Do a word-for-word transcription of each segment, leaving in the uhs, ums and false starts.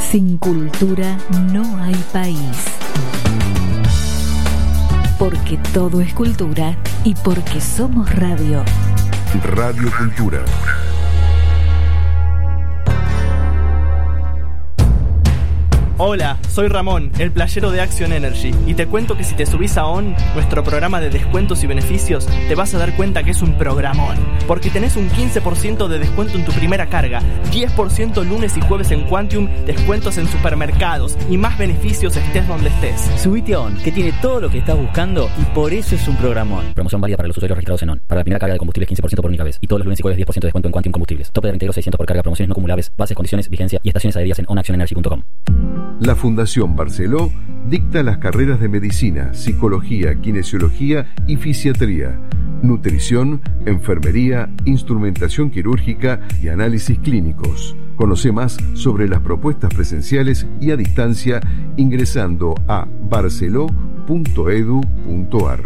Sin cultura no hay país. Porque todo es cultura y porque somos radio. Radio Cultura. Hola, soy Ramón, el playero de Action Energy, y te cuento que si te subís a ON, nuestro programa de descuentos y beneficios, te vas a dar cuenta que es un programón, porque tenés un quince por ciento de descuento en tu primera carga, diez por ciento lunes y jueves en Quantium, descuentos en supermercados y más beneficios estés donde estés. Subite a ON, que tiene todo lo que estás buscando y por eso es un programón. Promoción válida para los usuarios registrados en ON. Para la primera carga de combustible quince por ciento por única vez, y todos los lunes y jueves diez por ciento de descuento en Quantium Combustibles. Tope de treinta y dos mil seiscientos por carga, promociones no acumulables, bases, condiciones, vigencia y estaciones adheridas en on action energy punto com. La Fundación Barceló dicta las carreras de medicina, psicología, kinesiología y fisiatría, nutrición, enfermería, instrumentación quirúrgica y análisis clínicos. Conoce más sobre las propuestas presenciales y a distancia ingresando a barceló punto edu punto ar.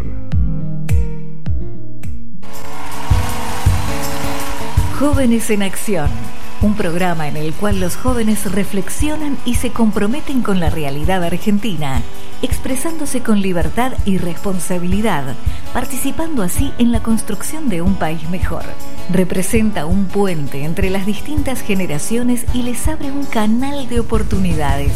Jóvenes en Acción. Un programa en el cual los jóvenes reflexionan y se comprometen con la realidad argentina, expresándose con libertad y responsabilidad, participando así en la construcción de un país mejor. Representa un puente entre las distintas generaciones y les abre un canal de oportunidades.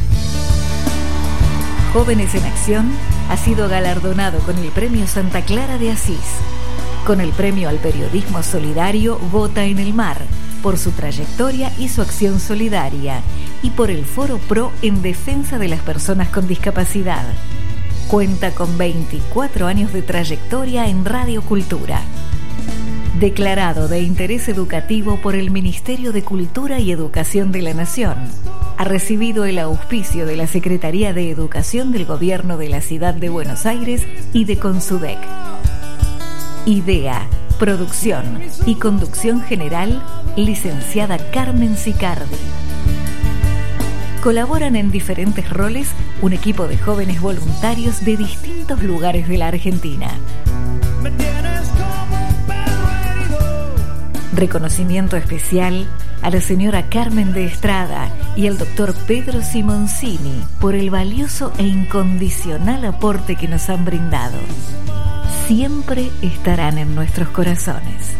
Jóvenes en Acción ha sido galardonado con el Premio Santa Clara de Asís, con el Premio al Periodismo Solidario Vota en el Mar, por su trayectoria y su acción solidaria, y por el Foro Pro en defensa de las personas con discapacidad. Cuenta con veinticuatro años de trayectoria en Radio Cultura. Declarado de interés educativo por el Ministerio de Cultura y Educación de la Nación. Ha recibido el auspicio de la Secretaría de Educación del Gobierno de la Ciudad de Buenos Aires y de Consudec. Idea, producción y conducción general, licenciada Carmen Sicardi. Colaboran en diferentes roles un equipo de jóvenes voluntarios de distintos lugares de la Argentina. Reconocimiento especial a la señora Carmen de Estrada y al doctor Pedro Simoncini por el valioso e incondicional aporte que nos han brindado. Siempre estarán en nuestros corazones.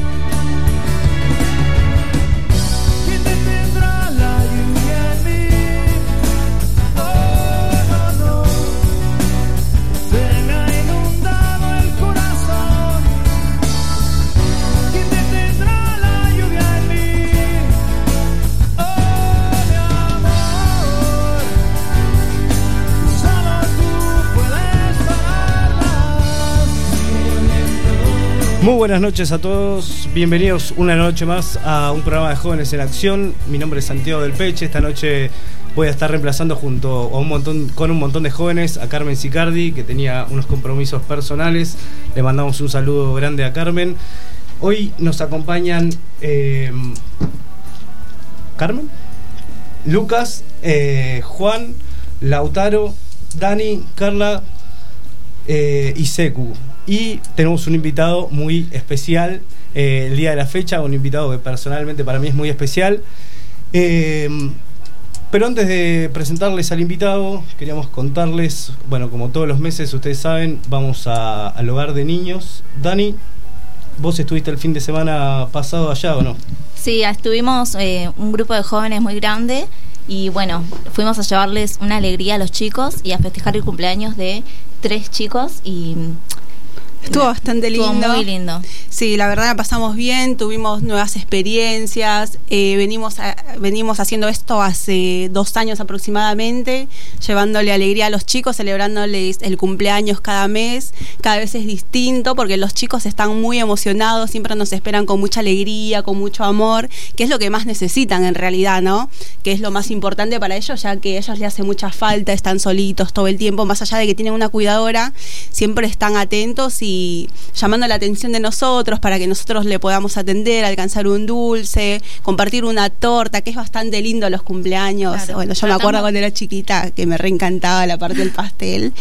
Muy buenas noches a todos, bienvenidos una noche más a un programa de Jóvenes en Acción. Mi nombre es Santiago del Peche. Esta noche voy a estar reemplazando junto a un montón, con un montón de jóvenes a Carmen Sicardi, que tenía unos compromisos personales. Le mandamos un saludo grande a Carmen. Hoy nos acompañan eh, Carmen, Lucas, eh, Juan, Lautaro, Dani, Carla eh, y Secu. Y tenemos un invitado muy especial eh, el día de la fecha, un invitado que personalmente para mí es muy especial. Eh, pero antes de presentarles al invitado, queríamos contarles, bueno, como todos los meses ustedes saben, vamos a, al hogar de niños. Dani, vos estuviste el fin de semana pasado allá, ¿o no? Sí, estuvimos eh, un grupo de jóvenes muy grande y bueno, fuimos a llevarles una alegría a los chicos y a festejar el cumpleaños de tres chicos y... Estuvo bastante lindo. Estuvo muy lindo. Sí, la verdad la pasamos bien, tuvimos nuevas experiencias, eh, venimos, a, venimos haciendo esto hace dos años aproximadamente, llevándole alegría a los chicos, celebrándoles el cumpleaños cada mes. Cada vez es distinto porque los chicos están muy emocionados, siempre nos esperan con mucha alegría, con mucho amor, que es lo que más necesitan en realidad, ¿no? Que es lo más importante para ellos, ya que a ellos les hace mucha falta, están solitos todo el tiempo, más allá de que tienen una cuidadora, siempre están atentos y y llamando la atención de nosotros para que nosotros le podamos atender, alcanzar un dulce, compartir una torta, que es bastante lindo los cumpleaños. Claro, bueno, yo tratamos... me acuerdo cuando era chiquita que me reencantaba la parte del pastel.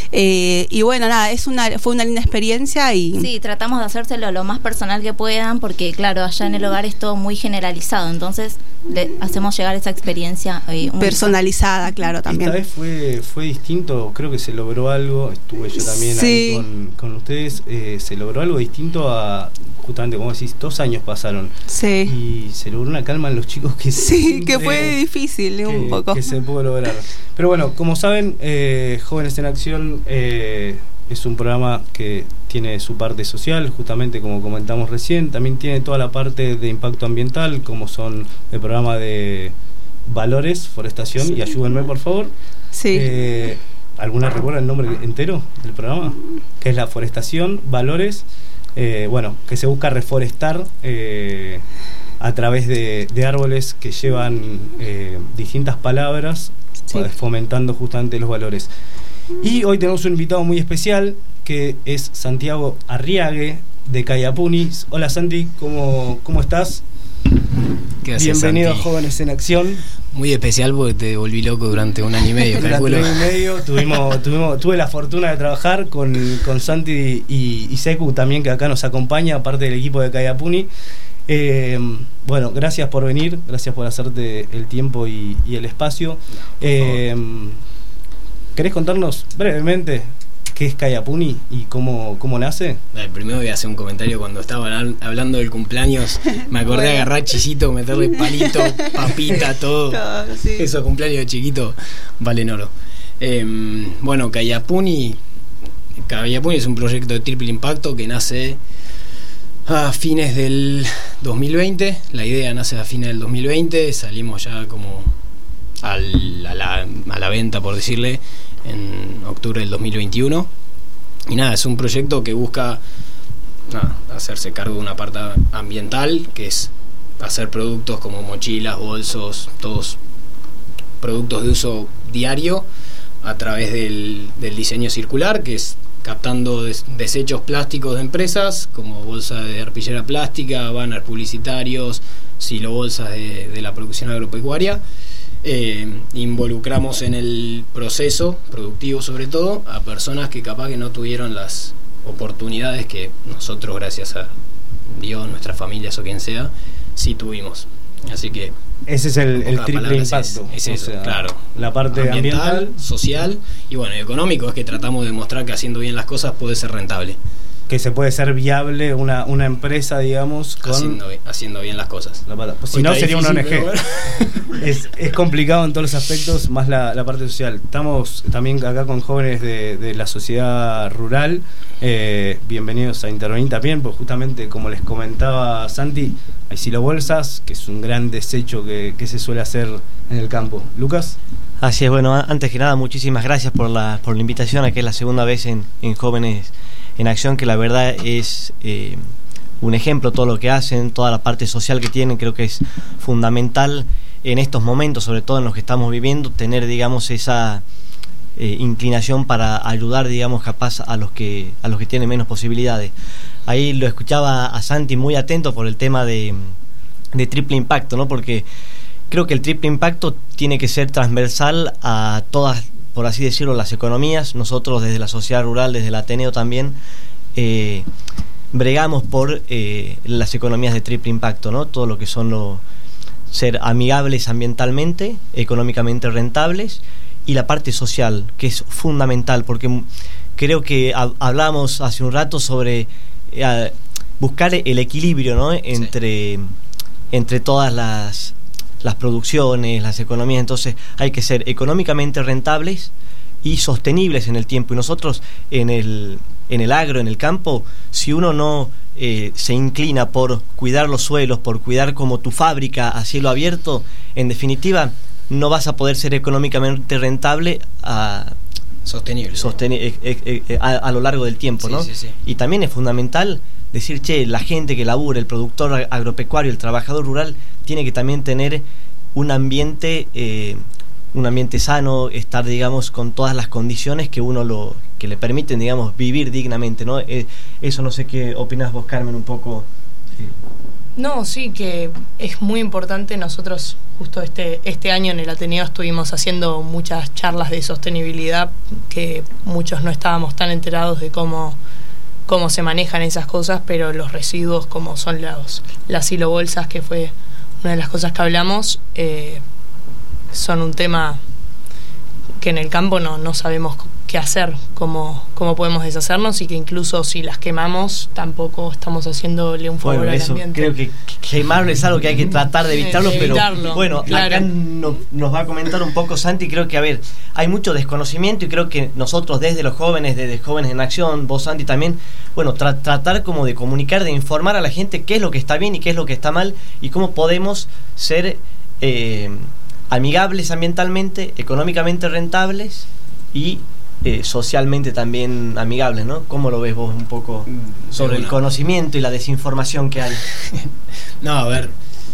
Eh, y bueno, nada, es una fue una linda experiencia y... Sí, tratamos de hacérselo lo más personal que puedan, porque claro, allá en el hogar es todo muy generalizado, entonces le hacemos llegar esa experiencia eh, personalizada, claro, también. Esta vez fue, fue distinto, creo que se logró algo, estuve yo también sí. ahí con, con ustedes, eh, se logró algo distinto a, justamente como decís, dos años pasaron. Sí. Y se logró una calma en los chicos que sí, que fue difícil que, un poco. Que se pudo lograr. Pero bueno, como saben, eh, Jóvenes en Acción eh, es un programa que tiene su parte social, justamente como comentamos recién, también tiene toda la parte de impacto ambiental, como son el programa de valores, forestación, sí. y ayúdenme por favor. Sí. Eh, ¿Alguna recuerda el nombre entero del programa? Que es la forestación, valores, eh, bueno, que se busca reforestar eh, a través de, de árboles que llevan eh, distintas palabras, sí. fomentando justamente los valores. Y hoy tenemos un invitado muy especial que es Santiago Arriague de Caiapuni. Hola Santi, ¿cómo, cómo estás? ¿Qué haces, Bienvenido Santi? a Jóvenes en Acción. Muy especial porque te volví loco durante un año y medio, calculo. Durante un año y medio tuvimos, tuvimos, tuve la fortuna de trabajar con, con Santi y, y Seku también, que acá nos acompaña, aparte del equipo de Caiapuni. Eh, bueno, gracias por venir, gracias por hacerte el tiempo y, y el espacio. No, eh, ¿Querés contarnos brevemente qué es Caiapuni y cómo, cómo nace? Dale, primero voy a hacer un comentario. Cuando estaban hablando del cumpleaños, me acordé bueno. de agarrar chisito, meterle palito, papita, todo. todo sí. Esos cumpleaños de chiquito valen oro. Eh, bueno, Caiapuni, Caiapuni es un proyecto de triple impacto que nace a fines del dos mil veinte. La idea nace a fines del dos mil veinte. Salimos ya como al, a, la, a la venta, por decirle, en octubre del dos mil veintiuno. Y nada, es un proyecto que busca nada, hacerse cargo de una parte ambiental, que es hacer productos como mochilas, bolsos, todos productos de uso diario a través del, del diseño circular, que es captando des, desechos plásticos de empresas como bolsa de arpillera plástica, banners publicitarios, silobolsas de, de la producción agropecuaria. Eh, involucramos en el proceso productivo, sobre todo a personas que capaz que no tuvieron las oportunidades que nosotros, gracias a Dios, nuestras familias o quien sea, sí tuvimos. Así que ese es el, el triple impacto. Es, es eso, sea, claro. La parte ambiental, ambiental, social y bueno, económico, es que tratamos de demostrar que haciendo bien las cosas puede ser rentable. Que se puede ser viable una, una empresa, digamos, con haciendo, haciendo bien las cosas. La pata. Pues si no, sería una O N G. Bueno. es, es complicado en todos los aspectos, más la, la parte social. Estamos también acá con jóvenes de, de la sociedad rural. Eh, bienvenidos a intervenir también, porque justamente, como les comentaba Santi, hay silobolsas, que es un gran desecho que, que se suele hacer en el campo. ¿Lucas? Así es, bueno, antes que nada, muchísimas gracias por la, por la invitación, a que es la segunda vez en, en Jóvenes en Acción, que la verdad es eh, un ejemplo todo lo que hacen, toda la parte social que tienen. Creo que es fundamental en estos momentos, sobre todo en los que estamos viviendo, tener, digamos, esa eh, inclinación para ayudar, digamos, capaz a los que a los que tienen menos posibilidades. Ahí lo escuchaba a Santi muy atento por el tema de, de triple impacto, ¿no? Porque creo que el triple impacto tiene que ser transversal a todas, por así decirlo, las economías. Nosotros desde la sociedad rural, desde el Ateneo también, eh, bregamos por eh, las economías de triple impacto, ¿no? Todo lo que son lo, ser amigables ambientalmente, económicamente rentables, y la parte social, que es fundamental, porque creo que ha, hablamos hace un rato sobre eh, buscar el equilibrio, ¿no? Entre, sí. entre todas las las producciones, las economías. Entonces hay que ser económicamente rentables y sostenibles en el tiempo. Y nosotros en el, en el agro, en el campo, si uno no eh, se inclina por cuidar los suelos, por cuidar como tu fábrica a cielo abierto, en definitiva no vas a poder ser económicamente rentable a, sostenible, sosteni- eh, eh, eh, a, a lo largo del tiempo, sí, ¿no? Sí, sí. Y también es fundamental decir, che, la gente que labura, el productor agropecuario, el trabajador rural, tiene que también tener un ambiente eh, un ambiente sano, estar, digamos, con todas las condiciones que uno lo que le permiten, digamos, vivir dignamente, ¿no? Eh, eso no sé qué opinás vos, Carmen, un poco. Eh. No, sí, que es muy importante. Nosotros justo este, este año en el Ateneo estuvimos haciendo muchas charlas de sostenibilidad, que muchos no estábamos tan enterados de cómo, cómo se manejan esas cosas, pero los residuos, como son los, las silobolsas, que fue una de las cosas que hablamos, eh, son un tema que en el campo no, no sabemos qué hacer, cómo, cómo podemos deshacernos, y que incluso si las quemamos tampoco estamos haciéndole un favor bueno, al eso, ambiente. Creo que quemarlo es algo que hay que tratar de evitarlo, de evitarlo, pero bueno, claro. Acá no, nos va a comentar un poco Santi. Creo que, a ver, hay mucho desconocimiento, y creo que nosotros desde los jóvenes, desde Jóvenes en Acción, vos, Santi, también, bueno, tra- tratar como de comunicar, de informar a la gente qué es lo que está bien y qué es lo que está mal, y cómo podemos ser eh, amigables ambientalmente, económicamente rentables y eh, socialmente también amigables, ¿no? ¿Cómo lo ves vos un poco sobre bueno. el conocimiento y la desinformación que hay? No, a ver,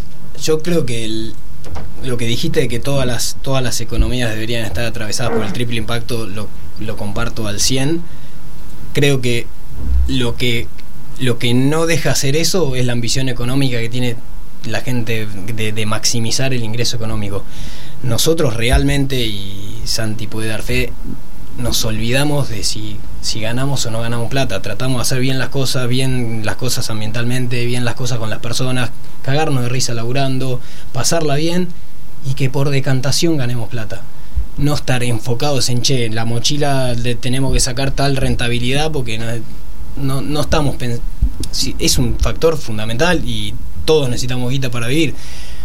yo creo que el, lo que dijiste de que todas las todas las economías deberían estar atravesadas por el triple impacto, lo, lo comparto al cien. Creo que lo que lo que no deja hacer eso es la ambición económica que tiene la gente de, de maximizar el ingreso económico. Nosotros realmente, y Santi puede dar fe, nos olvidamos de si, si ganamos o no ganamos plata. Tratamos de hacer bien las cosas, bien las cosas ambientalmente, bien las cosas con las personas, cagarnos de risa laburando, pasarla bien, y que por decantación ganemos plata. No estar enfocados en, che, la mochila le tenemos que sacar tal rentabilidad, porque no, no, no estamos pens- si, es un factor fundamental y todos necesitamos guita para vivir.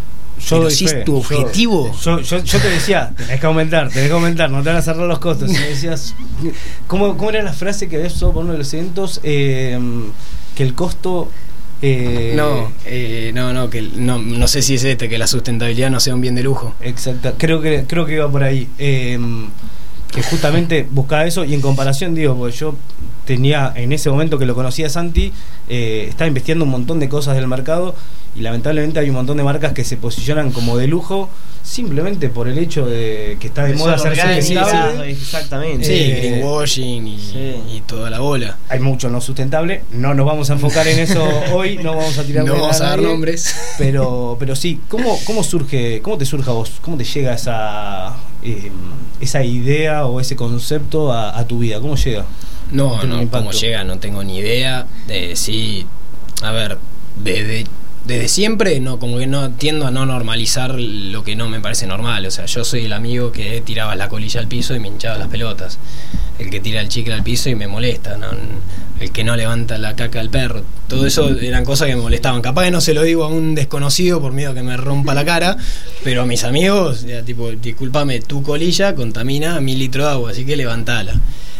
Yo Pero si es tu objetivo. Yo, yo, yo te decía, tenés que aumentar, tenés que aumentar, no te van a cerrar los costos. Y me decías, ¿cómo, cómo era la frase que habías usado por uno de los eventos? Eh, que el costo. Eh, no, eh, no, no, que no, no sé si es este, que la sustentabilidad no sea un bien de lujo. Exacto, creo que, creo que iba por ahí. Eh, que justamente buscaba eso, y en comparación, digo, porque yo tenía, en ese momento que lo conocía a Santi, eh, estaba investigando un montón de cosas del mercado, y lamentablemente hay un montón de marcas que se posicionan como de lujo simplemente por el hecho de que está de moda hacerse sustentable. Exactamente. Sí, Eh, greenwashing y, sí. y toda la bola. Hay mucho no sustentable, no nos vamos a enfocar en eso hoy, no vamos a tirar No vamos a dar nadie, nombres. Pero, pero sí, ¿cómo, cómo surge, cómo te surge a vos? ¿Cómo te llega esa, eh, esa idea o ese concepto a, a tu vida? ¿Cómo llega? No, Tiene un no, impacto. cómo llega, no tengo ni idea. De sí, a ver, desde, desde siempre, no, como que no tiendo a no normalizar lo que no me parece normal. O sea, yo soy el amigo que tiraba la colilla al piso y me hinchaba las pelotas. El que tira el chicle al piso y me molesta, ¿no? El que no levanta la caca al perro. Todo eso eran cosas que me molestaban. Capaz que no se lo digo a un desconocido por miedo a que me rompa la cara, pero a mis amigos, ya, tipo, discúlpame, tu colilla contamina mil litros de agua, así que levantala.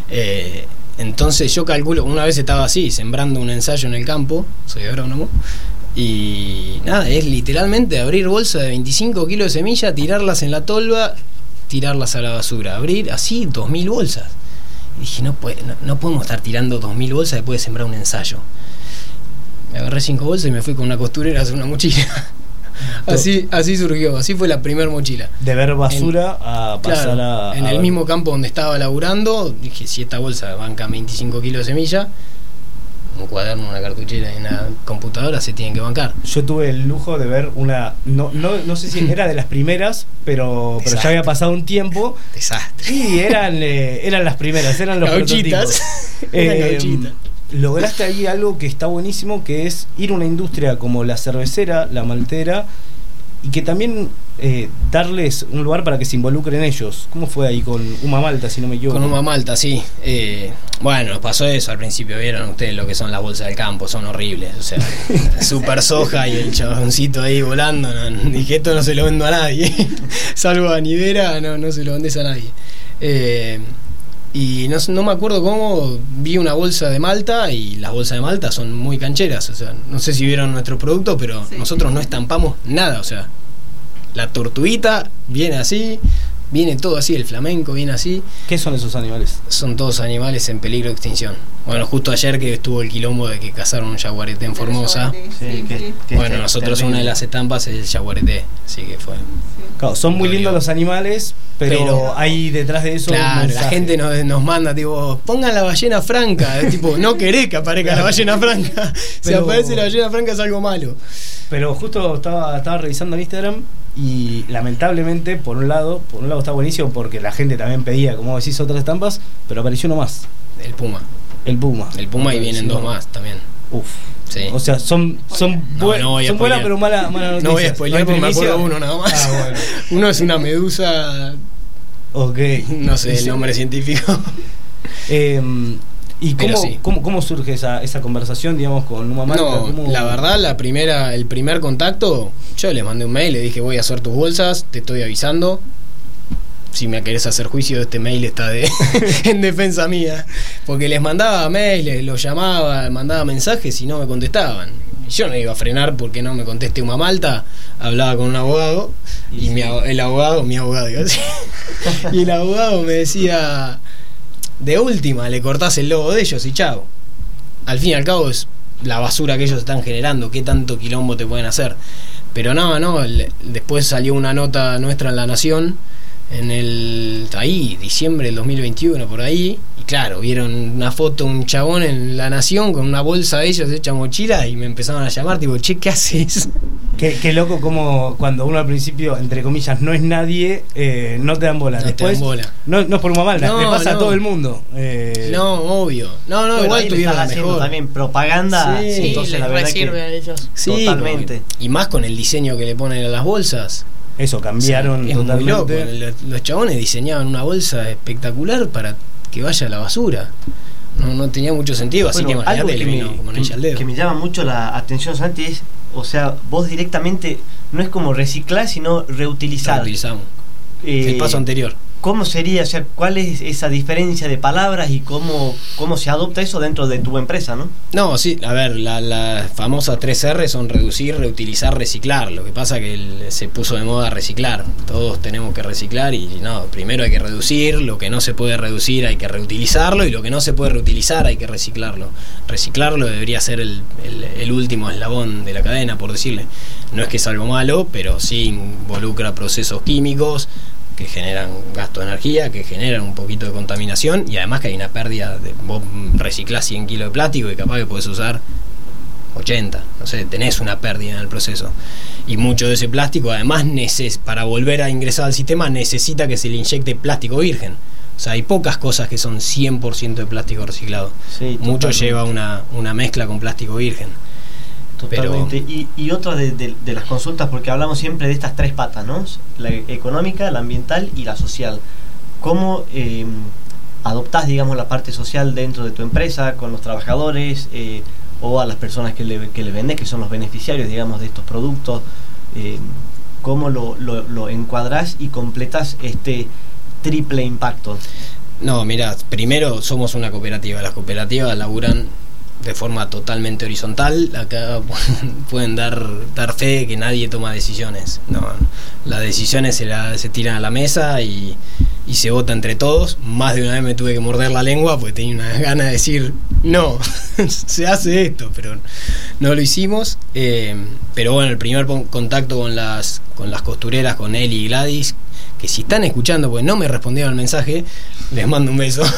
Eh, entonces yo calculo, una vez estaba así, sembrando un ensayo en el campo, soy agrónomo, y nada, es literalmente abrir bolsa de veinticinco kilos de semilla, tirarlas en la tolva, tirarlas a la basura, abrir así dos mil bolsas. Y dije, no, puede, no, no podemos estar tirando dos mil bolsas después de sembrar un ensayo. Me agarré cinco bolsas y me fui con una costurera a hacer una mochila. Así, así surgió, así fue la primer mochila. De ver basura en, a pasar claro, a... En a el ver. mismo campo donde estaba laburando, dije, si esta bolsa banca veinticinco kilos de semilla, un cuaderno, una cartuchera y una computadora se tienen que bancar. Yo tuve el lujo de ver una... No, no, no sé si era de las primeras, pero, pero ya había pasado un tiempo. Desastre. Sí, eran, eh, eran las primeras, eran los Gauchitas. prototipos. Eran Eh, gauchitas. Lograste ahí algo que está buenísimo, que es ir a una industria como la cervecera, la maltera, y que también eh, darles un lugar para que se involucren ellos. ¿Cómo fue ahí con Uma Malta, si no me equivoco? Con Uma Malta, sí. Eh, bueno, nos pasó eso al principio. Vieron ustedes lo que son las bolsas del campo, son horribles. O sea, super soja y el chaboncito ahí volando. No, dije, esto no se lo vendo a nadie. Salvo a Nivera, no, no se lo vendes a nadie. Eh, y no, no me acuerdo cómo vi una bolsa de Malta, y las bolsas de Malta son muy cancheras. O sea, no sé si vieron nuestro producto, pero sí, nosotros no estampamos nada. O sea, la tortuguita viene así, Viene todo así, el flamenco viene así. ¿Qué son esos animales? Son todos animales en peligro de extinción. Bueno, justo ayer que estuvo el quilombo de que cazaron un yaguareté en Formosa. Sí, que, que bueno, nosotros terrible. Una de las estampas es el yaguareté, así que fue. Claro, son muy lindos los animales, pero, pero hay detrás de eso. Claro, la gente nos, nos manda, tipo, pongan la ballena franca. tipo, no querés que aparezca la ballena franca. Si pero, aparece la ballena franca es algo malo. Pero justo estaba, estaba revisando en Instagram y lamentablemente, por un lado, por un lado está buenísimo porque la gente también pedía, como decís, otras estampas, pero apareció uno más. El puma. El puma. El puma y vienen dos más también. Uf. Sí. O sea, son, son, no, no son buenas pero malas mala noticias. No voy a spoilear porque me acuerdo uno nada más. Ah, bueno. Uno es una medusa. Ok. No sé el nombre científico. Eh, ¿Y cómo, sí. cómo, cómo surge esa, esa conversación, digamos, con una marca? No, ¿Cómo? La verdad, la primera, el primer contacto, yo les mandé un mail, le dije, voy a hacer tus bolsas, te estoy avisando. Si me querés hacer juicio, este mail está de en defensa mía. Porque les mandaba mails, los llamaba, mandaba mensajes y no me contestaban. Yo no iba a frenar porque no me conteste una malta. Hablaba con un abogado y, y sí. mi, el abogado, mi abogado, digo así. Y el abogado me decía, de última, le cortás el logo de ellos y chao. Al fin y al cabo es la basura que ellos están generando, qué tanto quilombo te pueden hacer. Pero no, no, el, después salió una nota nuestra en La Nación, en el ahí, diciembre del dos mil veintiuno, por ahí, y claro, vieron una foto, un chabón en La Nación con una bolsa de ellos hecha mochila y me empezaron a llamar, tipo, che, ¿qué haces? Qué, qué loco como cuando uno al principio, entre comillas, no es nadie, eh, no te dan bola. No Después, te dan bola. No, no es por una malda, no, le pasa no. a todo el mundo. Eh, no, obvio. No, no, bueno, igual tuvieron la mejor. También propaganda, sí, sí, entonces les la verdad sirve que a ellos. Sí, totalmente. Porque, y más con el diseño que le ponen a las bolsas. Eso, cambiaron, o sea, es totalmente. Muy loco. Los, los chabones diseñaban una bolsa espectacular para que vaya a la basura. No, no tenía mucho sentido, así bueno, que algo imagínate, que, le vino me, como que, al dedo. que me llama mucho la atención, Santi, es, o sea, vos directamente no es como reciclar, sino reutilizar. Reutilizamos. Eh, el paso anterior. ¿Cómo sería, o sea, cuál es esa diferencia de palabras y cómo, cómo se adopta eso dentro de tu empresa, no? No, sí, a ver, las la famosas tres erre son reducir, reutilizar, reciclar. Lo que pasa que el, se puso de moda reciclar. Todos tenemos que reciclar y no, primero hay que reducir, lo que no se puede reducir hay que reutilizarlo y lo que no se puede reutilizar hay que reciclarlo. Reciclarlo debería ser el, el, el último eslabón de la cadena, por decirle. No es que es algo malo, pero sí involucra procesos químicos que generan gasto de energía, que generan un poquito de contaminación y además que hay una pérdida de, vos reciclás cien kilos de plástico y capaz que podés usar ochenta, no sé, tenés una pérdida en el proceso y mucho de ese plástico además neces- para volver a ingresar al sistema necesita que se le inyecte plástico virgen, o sea hay pocas cosas que son cien por ciento de plástico reciclado, sí, mucho lleva una, una mezcla con plástico virgen. Totalmente. Pero... Y, y otra de, de, de las consultas, porque hablamos siempre de estas tres patas, ¿no? La económica, la ambiental y la social. ¿Cómo eh, adoptás, digamos, la parte social dentro de tu empresa, con los trabajadores eh, o a las personas que le, que le vendes, que son los beneficiarios, digamos, de estos productos? Eh, ¿Cómo lo, lo, lo encuadrás y completás este triple impacto? No, mirá, primero somos una cooperativa. Las cooperativas laburan de forma totalmente horizontal. Acá pueden dar dar fe de que nadie toma decisiones. No, las decisiones se, la, se tiran a la mesa y, y se vota entre todos. Más de una vez me tuve que morder la lengua porque tenía una gana de decir no, se hace esto, pero no lo hicimos. Eh, pero bueno, el primer contacto con las con las costureras, con Eli y Gladys, que si están escuchando, pues no me respondieron el mensaje, les mando un beso.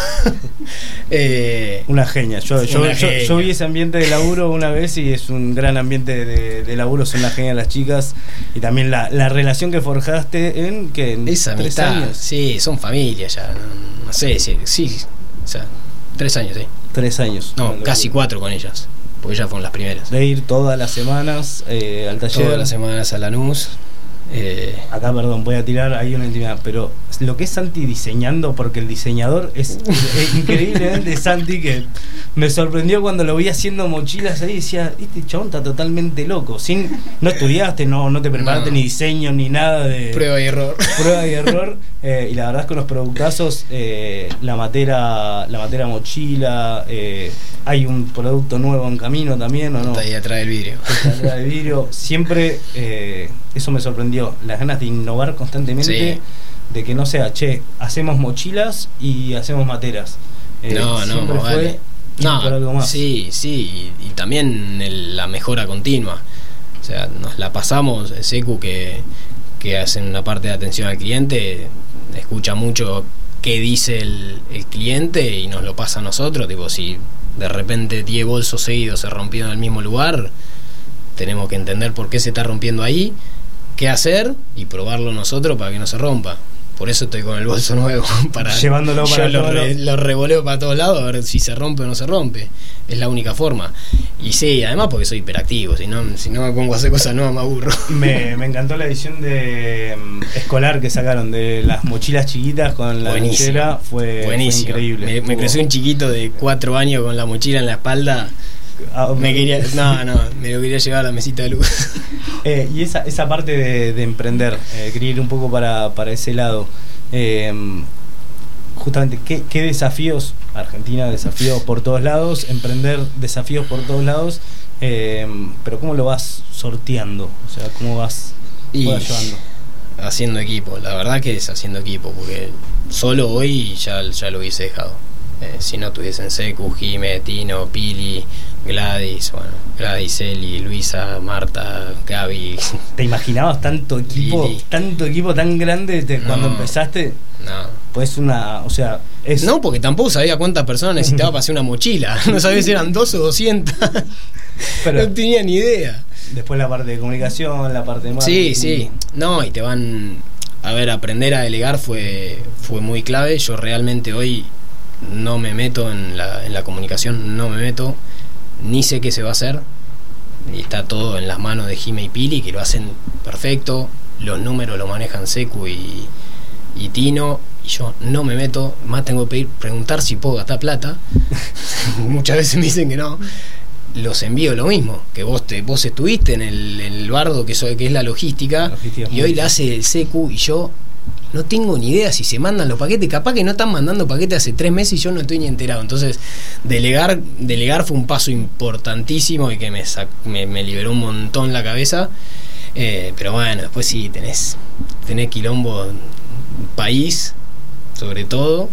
eh, una genia. Yo, yo, una yo, genia. yo vi ese ambiente de laburo una vez y es un gran ambiente de, de laburo, son las genias las chicas y también la, la relación que forjaste en, que en esa tres mitad, años. Sí, son familia ya, no, no sé, sí, sí, o sea, tres años, sí. Tres años. No, no casi cuatro con ellas, porque ellas fueron las primeras. De ir todas las semanas eh, al taller. Todas las semanas a Lanús. Eh, Acá, perdón, voy a tirar ahí una intimidad, pero lo que es Santi diseñando, porque el diseñador es, es increíblemente Santi, que me sorprendió cuando lo vi haciendo mochilas ahí y decía, este chabón está totalmente loco, sin no estudiaste, no, no te preparaste no. ni diseño ni nada de prueba y error prueba y error eh, y la verdad es que los productazos, eh, la matera la matera mochila, eh, hay un producto nuevo en camino también, ¿o no? Está ahí atrás del vidrio. Está atrás del vidrio, siempre eh, eso me sorprendió, las ganas de innovar constantemente. Sí. de que no sea, che, hacemos mochilas y hacemos materas. Eh, no, no, siempre vale. fue No, por algo más. sí, sí, y, y también el, la mejora continua. O sea, nos la pasamos, Secu, que, que hacen una parte de atención al cliente, escucha mucho qué dice el, el cliente y nos lo pasa a nosotros. Tipo, si de repente diez bolsos seguidos se rompieron en el mismo lugar, tenemos que entender por qué se está rompiendo ahí, qué hacer y probarlo nosotros para que no se rompa. Por eso estoy con el bolso nuevo, para llevándolo para yo lo, todo re, lo... lo revoleo para todos lados a ver si se rompe o no se rompe. Es la única forma. Y sí, además porque soy hiperactivo, si no, si no me pongo a hacer cosas nuevas me aburro. Me, me encantó la edición de um, escolar que sacaron de las mochilas chiquitas con la mochila, fue, fue increíble. Me, me creció un chiquito de cuatro años con la mochila en la espalda. Ah, me quería, no, no, me lo quería llevar a la mesita de luz. Eh, y esa, esa parte de, de emprender, eh, quería ir un poco para, para ese lado. Eh, justamente, ¿qué, qué desafíos? Argentina, desafíos por todos lados, emprender, desafíos por todos lados, eh, pero ¿cómo lo vas sorteando? O sea, ¿cómo vas, y vas llevando? Haciendo equipo, la verdad que es haciendo equipo, porque solo hoy ya, ya lo hubiese dejado. Eh, si no tuviesen Secu, Jime, Tino, Pili, Gladys, bueno, Gladys, Eli, Luisa, Marta, Gaby. ¿Te imaginabas tanto equipo, Lili. tanto equipo tan grande de cuando no, empezaste? No. Pues una, o sea, es... No, porque tampoco sabía cuántas personas necesitaba para hacer una mochila. No sabía si eran dos o doscientas. Pero no tenía ni idea. Después la parte de comunicación, la parte de marketing. Sí, sí. No, y te van... A ver, aprender a delegar fue, fue muy clave. Yo realmente hoy no me meto en la, en la comunicación, no me meto, ni sé qué se va a hacer. Y está todo en las manos de Jime y Pili, que lo hacen perfecto. Los números lo manejan Secu y, y Tino. Y yo no me meto, más tengo que pedir, preguntar si puedo gastar plata. Muchas veces me dicen que no. Los envío lo mismo, que vos te, vos estuviste en el, en el bardo que, soy, que es la logística, la logística y hoy la hace el Secu y yo no tengo ni idea si se mandan los paquetes. Capaz que no están mandando paquetes hace tres meses y yo no estoy ni enterado. Entonces delegar delegar fue un paso importantísimo y que me, me, me liberó un montón la cabeza. Eh, pero bueno, después sí tenés tenés quilombo, país sobre todo,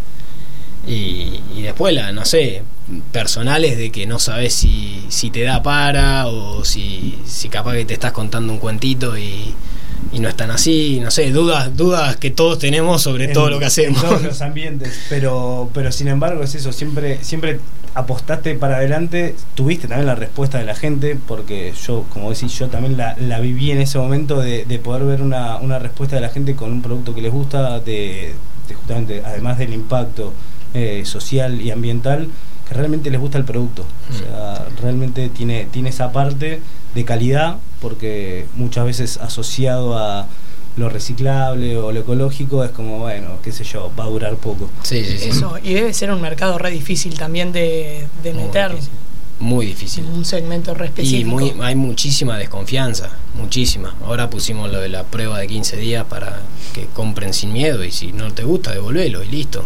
y, y después la, no sé, personales de que no sabes si, si te da para o si, si capaz que te estás contando un cuentito y, y no están así, no sé, dudas dudas que todos tenemos sobre en, todo lo que hacemos en todos los ambientes, pero pero sin embargo es eso, siempre siempre apostaste para adelante, tuviste también la respuesta de la gente, porque yo, como decís, yo también la, la viví en ese momento de, de poder ver una, una respuesta de la gente con un producto que les gusta, de, de justamente, además del impacto eh, social y ambiental, que realmente les gusta el producto. O sea, realmente tiene, tiene esa parte de calidad, porque muchas veces asociado a lo reciclable o lo ecológico es como, bueno, qué sé yo, va a durar poco. Sí, sí, sí. Eso, y debe ser un mercado re difícil también de, de meter. Muy difícil. Muy difícil. Un segmento re específico. Y muy, hay muchísima desconfianza, muchísima. Ahora pusimos lo de la prueba de quince días para que compren sin miedo, y si no te gusta, devolvelo y listo.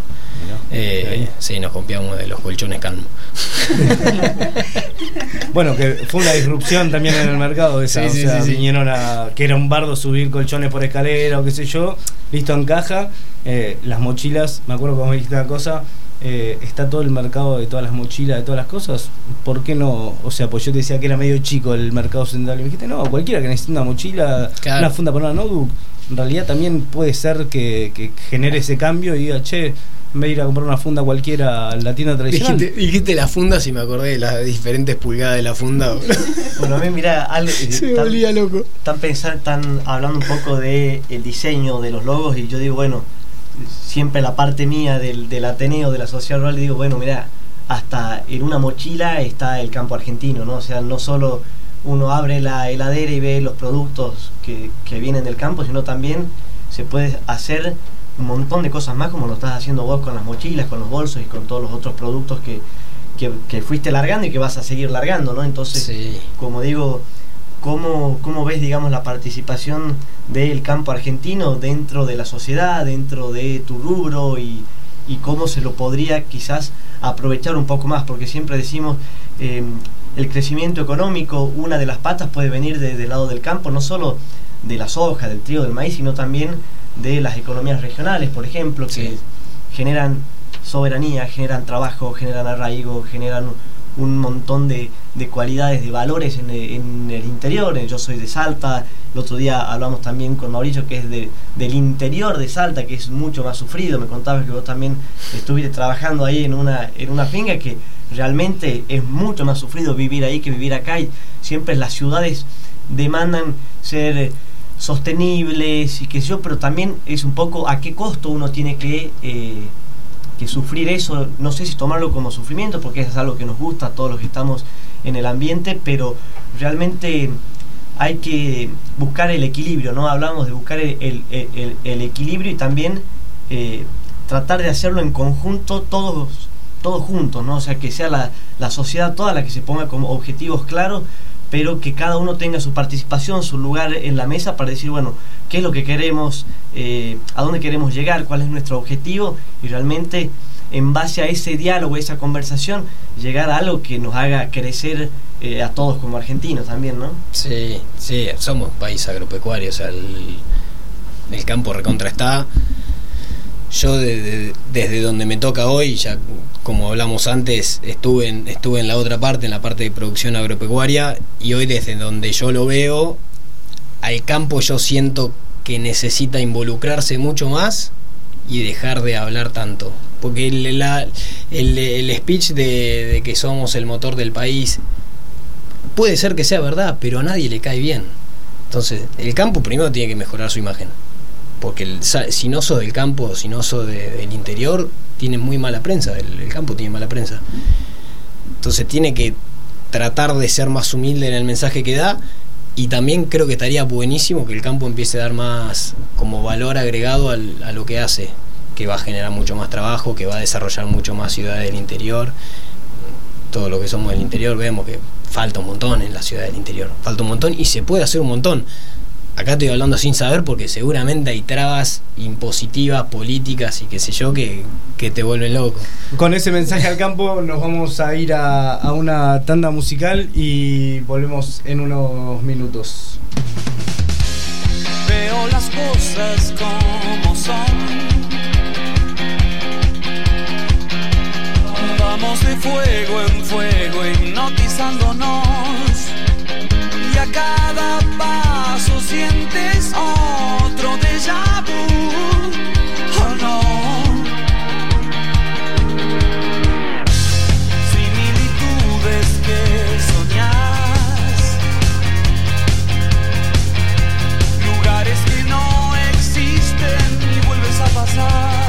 Eh, sí, nos copiamos de los colchones Calmo. Bueno, que fue una disrupción también en el mercado esa, sí, sí, o sea, sí, sí. Vinieron a, que era un bardo subir colchones por escalera o qué sé yo, listo, en caja. Eh, las mochilas, me acuerdo cuando me dijiste una cosa, eh, está todo el mercado de todas las mochilas, de todas las cosas, ¿por qué no? O sea, pues yo te decía que era medio chico el mercado central y me dijiste, no, cualquiera que necesite una mochila, claro, una funda para una notebook, en realidad también puede ser que, que genere ese cambio y diga, che, en vez de ir a comprar una funda cualquiera en la tienda tradicional. Dijiste, dijiste la funda, si me acordé de las diferentes pulgadas de la funda. Bueno, a mí, mirá, algo, se tan, volvía loco. Están pensando, están hablando un poco de el diseño de los logos, y yo digo, bueno, siempre la parte mía del, del Ateneo, de la Sociedad Rural, digo, bueno, mirá, hasta en una mochila está el campo argentino, ¿no? O sea, no solo uno abre la heladera y ve los productos que, que vienen del campo, sino también se puede hacer un montón de cosas más, como lo estás haciendo vos con las mochilas, con los bolsos y con todos los otros productos que, que, que fuiste largando y que vas a seguir largando, ¿no? Entonces, sí, como digo, ¿cómo, cómo ves, digamos, la participación del campo argentino dentro de la sociedad, dentro de tu rubro, y, y cómo se lo podría quizás aprovechar un poco más? Porque siempre decimos, eh, el crecimiento económico, una de las patas puede venir desde el lado del campo, no solo de la soja, del trigo, del maíz, sino también de las economías regionales, por ejemplo, que sí. generan soberanía, generan trabajo, generan arraigo, generan un montón de, de cualidades, de valores en, en el interior. Yo soy de Salta, el otro día hablamos también con Mauricio, que es de, del interior de Salta, que es mucho más sufrido. Me contabas que vos también estuviste trabajando ahí en una, en una finca, que realmente es mucho más sufrido vivir ahí que vivir acá, y siempre las ciudades demandan ser sostenibles y qué sé yo, pero también es un poco a qué costo uno tiene que... Eh, que sufrir eso. No sé si tomarlo como sufrimiento, porque es algo que nos gusta a todos los que estamos en el ambiente, pero realmente hay que buscar el equilibrio, ¿no? Hablamos de buscar el, el, el, el equilibrio, y también eh, tratar de hacerlo en conjunto, todos, todos juntos, ¿no? O sea, que sea la, la sociedad toda la que se ponga como objetivos claros, pero que cada uno tenga su participación, su lugar en la mesa para decir, bueno, qué es lo que queremos, eh, a dónde queremos llegar, cuál es nuestro objetivo, y realmente en base a ese diálogo, esa conversación, llegar a algo que nos haga crecer eh, a todos como argentinos también, ¿no? Sí, sí, somos un país agropecuario, o sea, el, el campo recontra está. Yo de, de, desde donde me toca hoy, ya como hablamos antes, estuve en, estuve en la otra parte, en la parte de producción agropecuaria, y hoy desde donde yo lo veo, al campo yo siento que necesita involucrarse mucho más y dejar de hablar tanto. Porque el, la, el, el speech de, de que somos el motor del país puede ser que sea verdad, pero a nadie le cae bien. Entonces, el campo primero tiene que mejorar su imagen. Porque el, si no sos del campo, si no sos de, del interior, tiene muy mala prensa, el, el campo tiene mala prensa. Entonces tiene que tratar de ser más humilde en el mensaje que da, y también creo que estaría buenísimo que el campo empiece a dar más como valor agregado al, a lo que hace, que va a generar mucho más trabajo, que va a desarrollar mucho más ciudades del interior. Todo lo que somos del interior vemos que falta un montón en la ciudad del interior, falta un montón, y se puede hacer un montón. Acá estoy hablando sin saber, porque seguramente hay trabas impositivas, políticas y qué sé yo, que, que te vuelven loco. Con ese mensaje al campo nos vamos a ir a, a una tanda musical y volvemos en unos minutos. Veo las cosas como son. Vamos de fuego en fuego hipnotizándonos, y a cada paso sientes otro déjà vu, oh no. Similitudes que soñás, lugares que no existen y vuelves a pasar.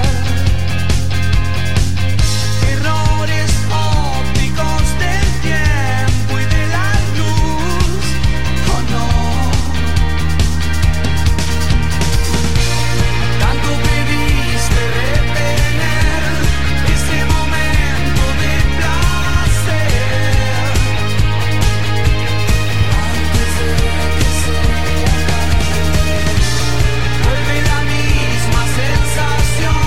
Errores ópticos del tiempo y de la luz, oh no. Tanto pediste retener ese momento de placer, antes de que se acabe. Vuelve la misma sensación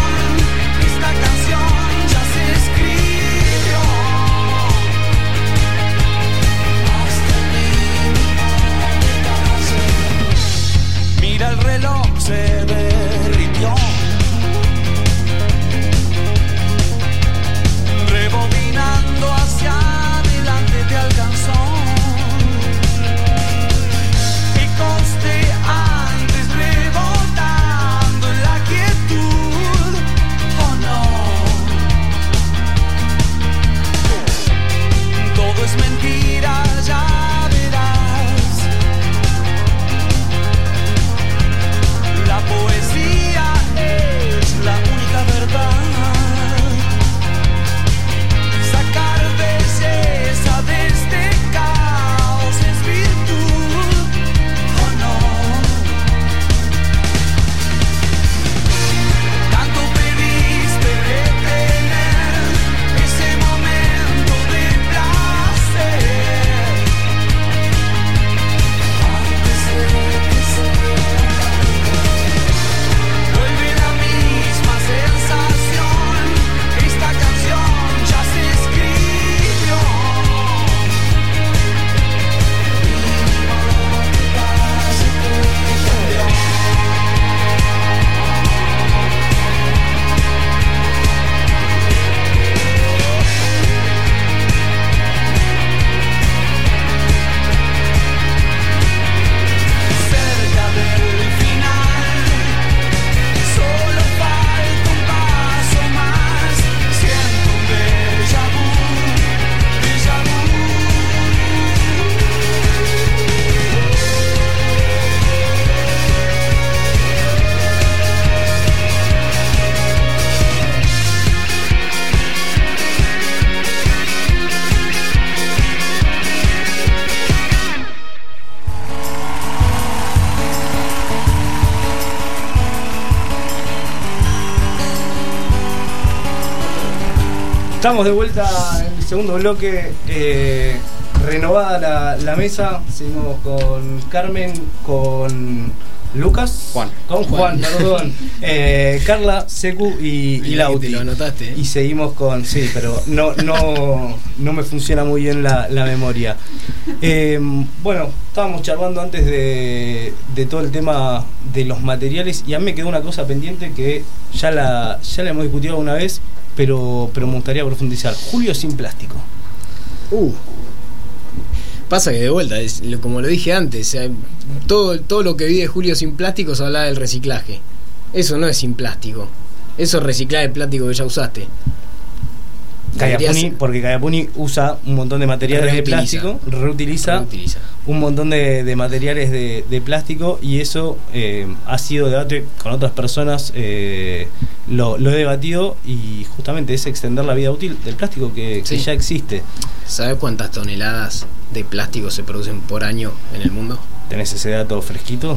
Estamos de vuelta en el segundo bloque. Eh, renovada la, la mesa. Seguimos con Carmen, con Lucas. Juan. Con Juan, Juan. perdón. Eh, Carla, Secu y, y Lauti. Lo anotaste. ¿eh? Y seguimos con. Sí, pero no, no, no me funciona muy bien la, la memoria. Eh, bueno, estábamos charlando antes de, de todo el tema de los materiales. Y a mí me quedó una cosa pendiente que ya la, ya la hemos discutido una vez. Pero, pero me gustaría profundizar. Julio sin plástico. Uh. Pasa que de vuelta, es, lo, como lo dije antes, o sea, todo, todo lo que vi de Julio sin plástico se hablaba del reciclaje. Eso no es sin plástico. Eso es reciclar el plástico que ya usaste. Cayapuni, porque Cayapuni usa un montón de materiales reutiliza, de plástico, reutiliza, reutiliza un montón de, de materiales de, de plástico, y eso eh, ha sido debate con otras personas, eh, lo, lo he debatido, y justamente es extender la vida útil del plástico que, sí. que ya existe. ¿Sabes cuántas toneladas de plástico se producen por año en el mundo? ¿Tenés ese dato fresquito?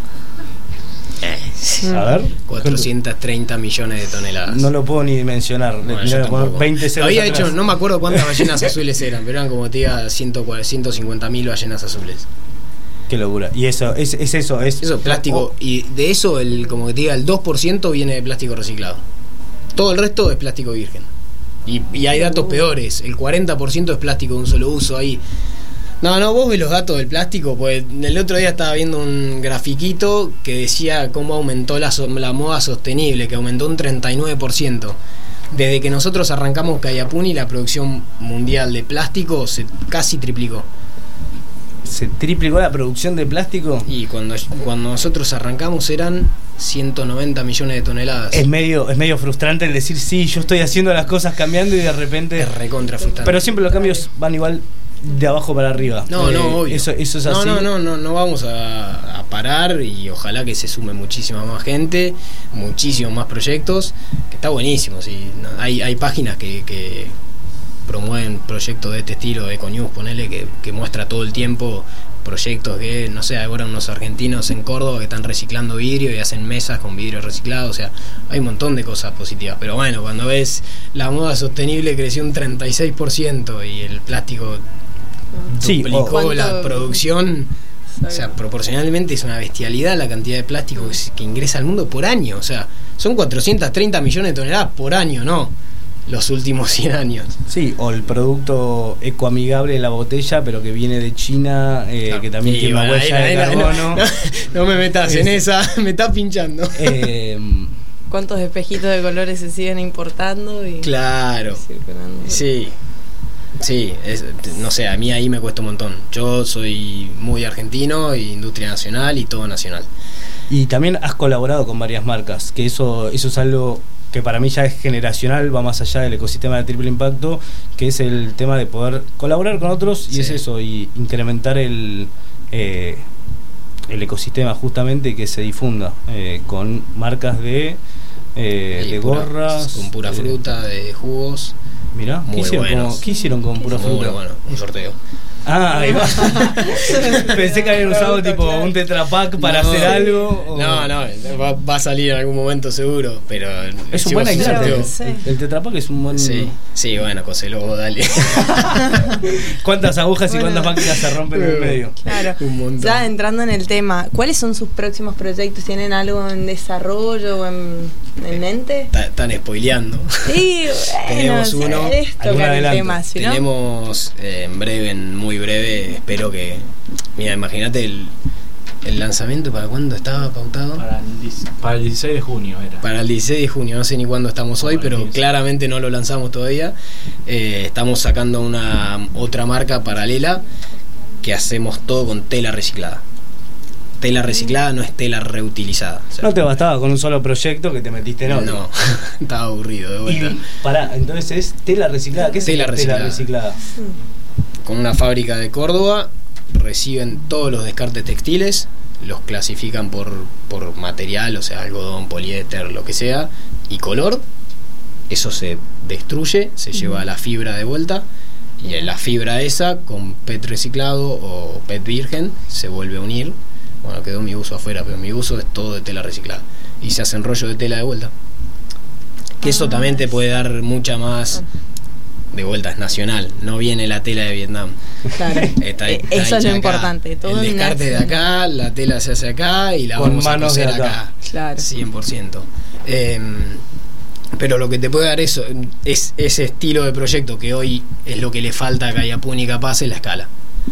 Eh, a ver, cuatrocientos treinta millones de toneladas. No lo puedo ni dimensionar. Bueno, veinte ceros había atrás. hecho, no me acuerdo cuántas ballenas azules eran, pero eran como te diga ciento cincuenta mil ballenas azules. Qué locura. Y eso, es, es eso, es eso plástico. Oh. Y de eso, el como que te diga, el dos por ciento viene de plástico reciclado. Todo el resto es plástico virgen. Y, y hay datos peores. El cuarenta por ciento es plástico de un solo uso. Ahí. No, no, vos ves los datos del plástico, pues el otro día estaba viendo un grafiquito que decía cómo aumentó la, la moda sostenible, que aumentó un treinta y nueve por ciento. Desde que nosotros arrancamos Cayapuni, la producción mundial de plástico se casi triplicó. ¿Se triplicó la producción de plástico? Y cuando, cuando nosotros arrancamos eran ciento noventa millones de toneladas. Es medio, es medio frustrante el decir, sí, yo estoy haciendo las cosas cambiando y de repente... Es recontra frustrante. Pero siempre los cambios van igual... de abajo para arriba. No, eh, no, obvio. Eso, eso es así. No, no, no, no, no vamos a, a parar, y ojalá que se sume muchísima más gente, muchísimos más proyectos, que está buenísimo. Sí. No, hay, hay páginas que, que promueven proyectos de este estilo, Econews, ponele, que, que muestra todo el tiempo proyectos que, no sé, ahora unos argentinos en Córdoba que están reciclando vidrio y hacen mesas con vidrio reciclado. O sea, hay un montón de cosas positivas. Pero bueno, cuando ves la moda sostenible creció un treinta y seis por ciento y el plástico duplicó sí, la producción, o sea, proporcionalmente es una bestialidad la cantidad de plástico que, que ingresa al mundo por año. O sea, son cuatrocientos treinta millones de toneladas por año, ¿no? Los últimos cien años. Sí, o el producto ecoamigable de la botella, pero que viene de China, eh, no, que también tiene una huella de carbono. No, no, no me metas es, en esa, me estás pinchando. Eh, ¿Cuántos espejitos de colores se siguen importando? Y claro. Sí. Sí, es, no sé, a mí ahí me cuesta un montón. Yo soy muy argentino, industria nacional y todo nacional. Y también has colaborado con varias marcas, que eso, eso es algo que para mí ya es generacional, va más allá del ecosistema de triple impacto, que es el tema de poder colaborar con otros, y sí. es eso, y incrementar el eh, el ecosistema justamente, y que se difunda eh, con marcas de eh, de pura, gorras, con pura de, fruta, de jugos. Mirá, ¿qué hicieron, con, ¿qué hicieron con pura fruta? Muy bueno, un sorteo. Ah, ahí va. Pensé que habían usado tipo un tetrapack para no, hacer algo. O... No, no, va, va a salir en algún momento seguro, pero es un buen ejemplo. Sí. El, el tetrapack es un buen. Sí, sí, bueno, coselo, dale. ¿Cuántas agujas bueno. y cuántas máquinas se rompen en el medio? Claro. Un montón. Ya entrando en el tema, ¿cuáles son sus próximos proyectos? ¿Tienen algo en desarrollo o en, en mente? Están spoileando. Sí, bueno, tenemos uno. Esto el tema, ¿sí, no? Tenemos eh, en breve, en muy breve, espero que. Mira, imagínate el, el lanzamiento, ¿para cuándo estaba pautado? Para el, para el dieciséis de junio era. Para el dieciséis de junio, no sé ni cuándo estamos hoy, pero dieciséis. Claramente no lo lanzamos todavía. Eh, estamos sacando una otra marca paralela que hacemos todo con tela reciclada. Tela reciclada no es tela reutilizada. O sea, no te bastaba con un solo proyecto que te metiste en otro. No, estaba aburrido de vuelta. Y pará, entonces es tela reciclada. ¿Qué es tela reciclada? Tela reciclada. Con una fábrica de Córdoba reciben todos los descartes textiles, los clasifican por, por material, o sea, algodón, poliéster, lo que sea, y color. Eso se destruye, se uh-huh. lleva a la fibra de vuelta, y en la fibra esa, con P E T reciclado o P E T virgen, se vuelve a unir. Bueno, quedó mi uso afuera, pero mi uso es todo de tela reciclada. Y se hacen rollo de tela de vuelta. Que eso también te puede dar mucha más de vuelta es nacional, no viene la tela de Vietnam. Claro. Está, Eh, está eso es lo hecha acá. importante, todo El descarte de nacional. acá, la tela se hace acá y la Con vamos a manos de coser acá. acá. Claro. cien por ciento. Eh, pero lo que te puede dar eso es ese estilo de proyecto que hoy es lo que le falta a Cayapuni capaz es la escala.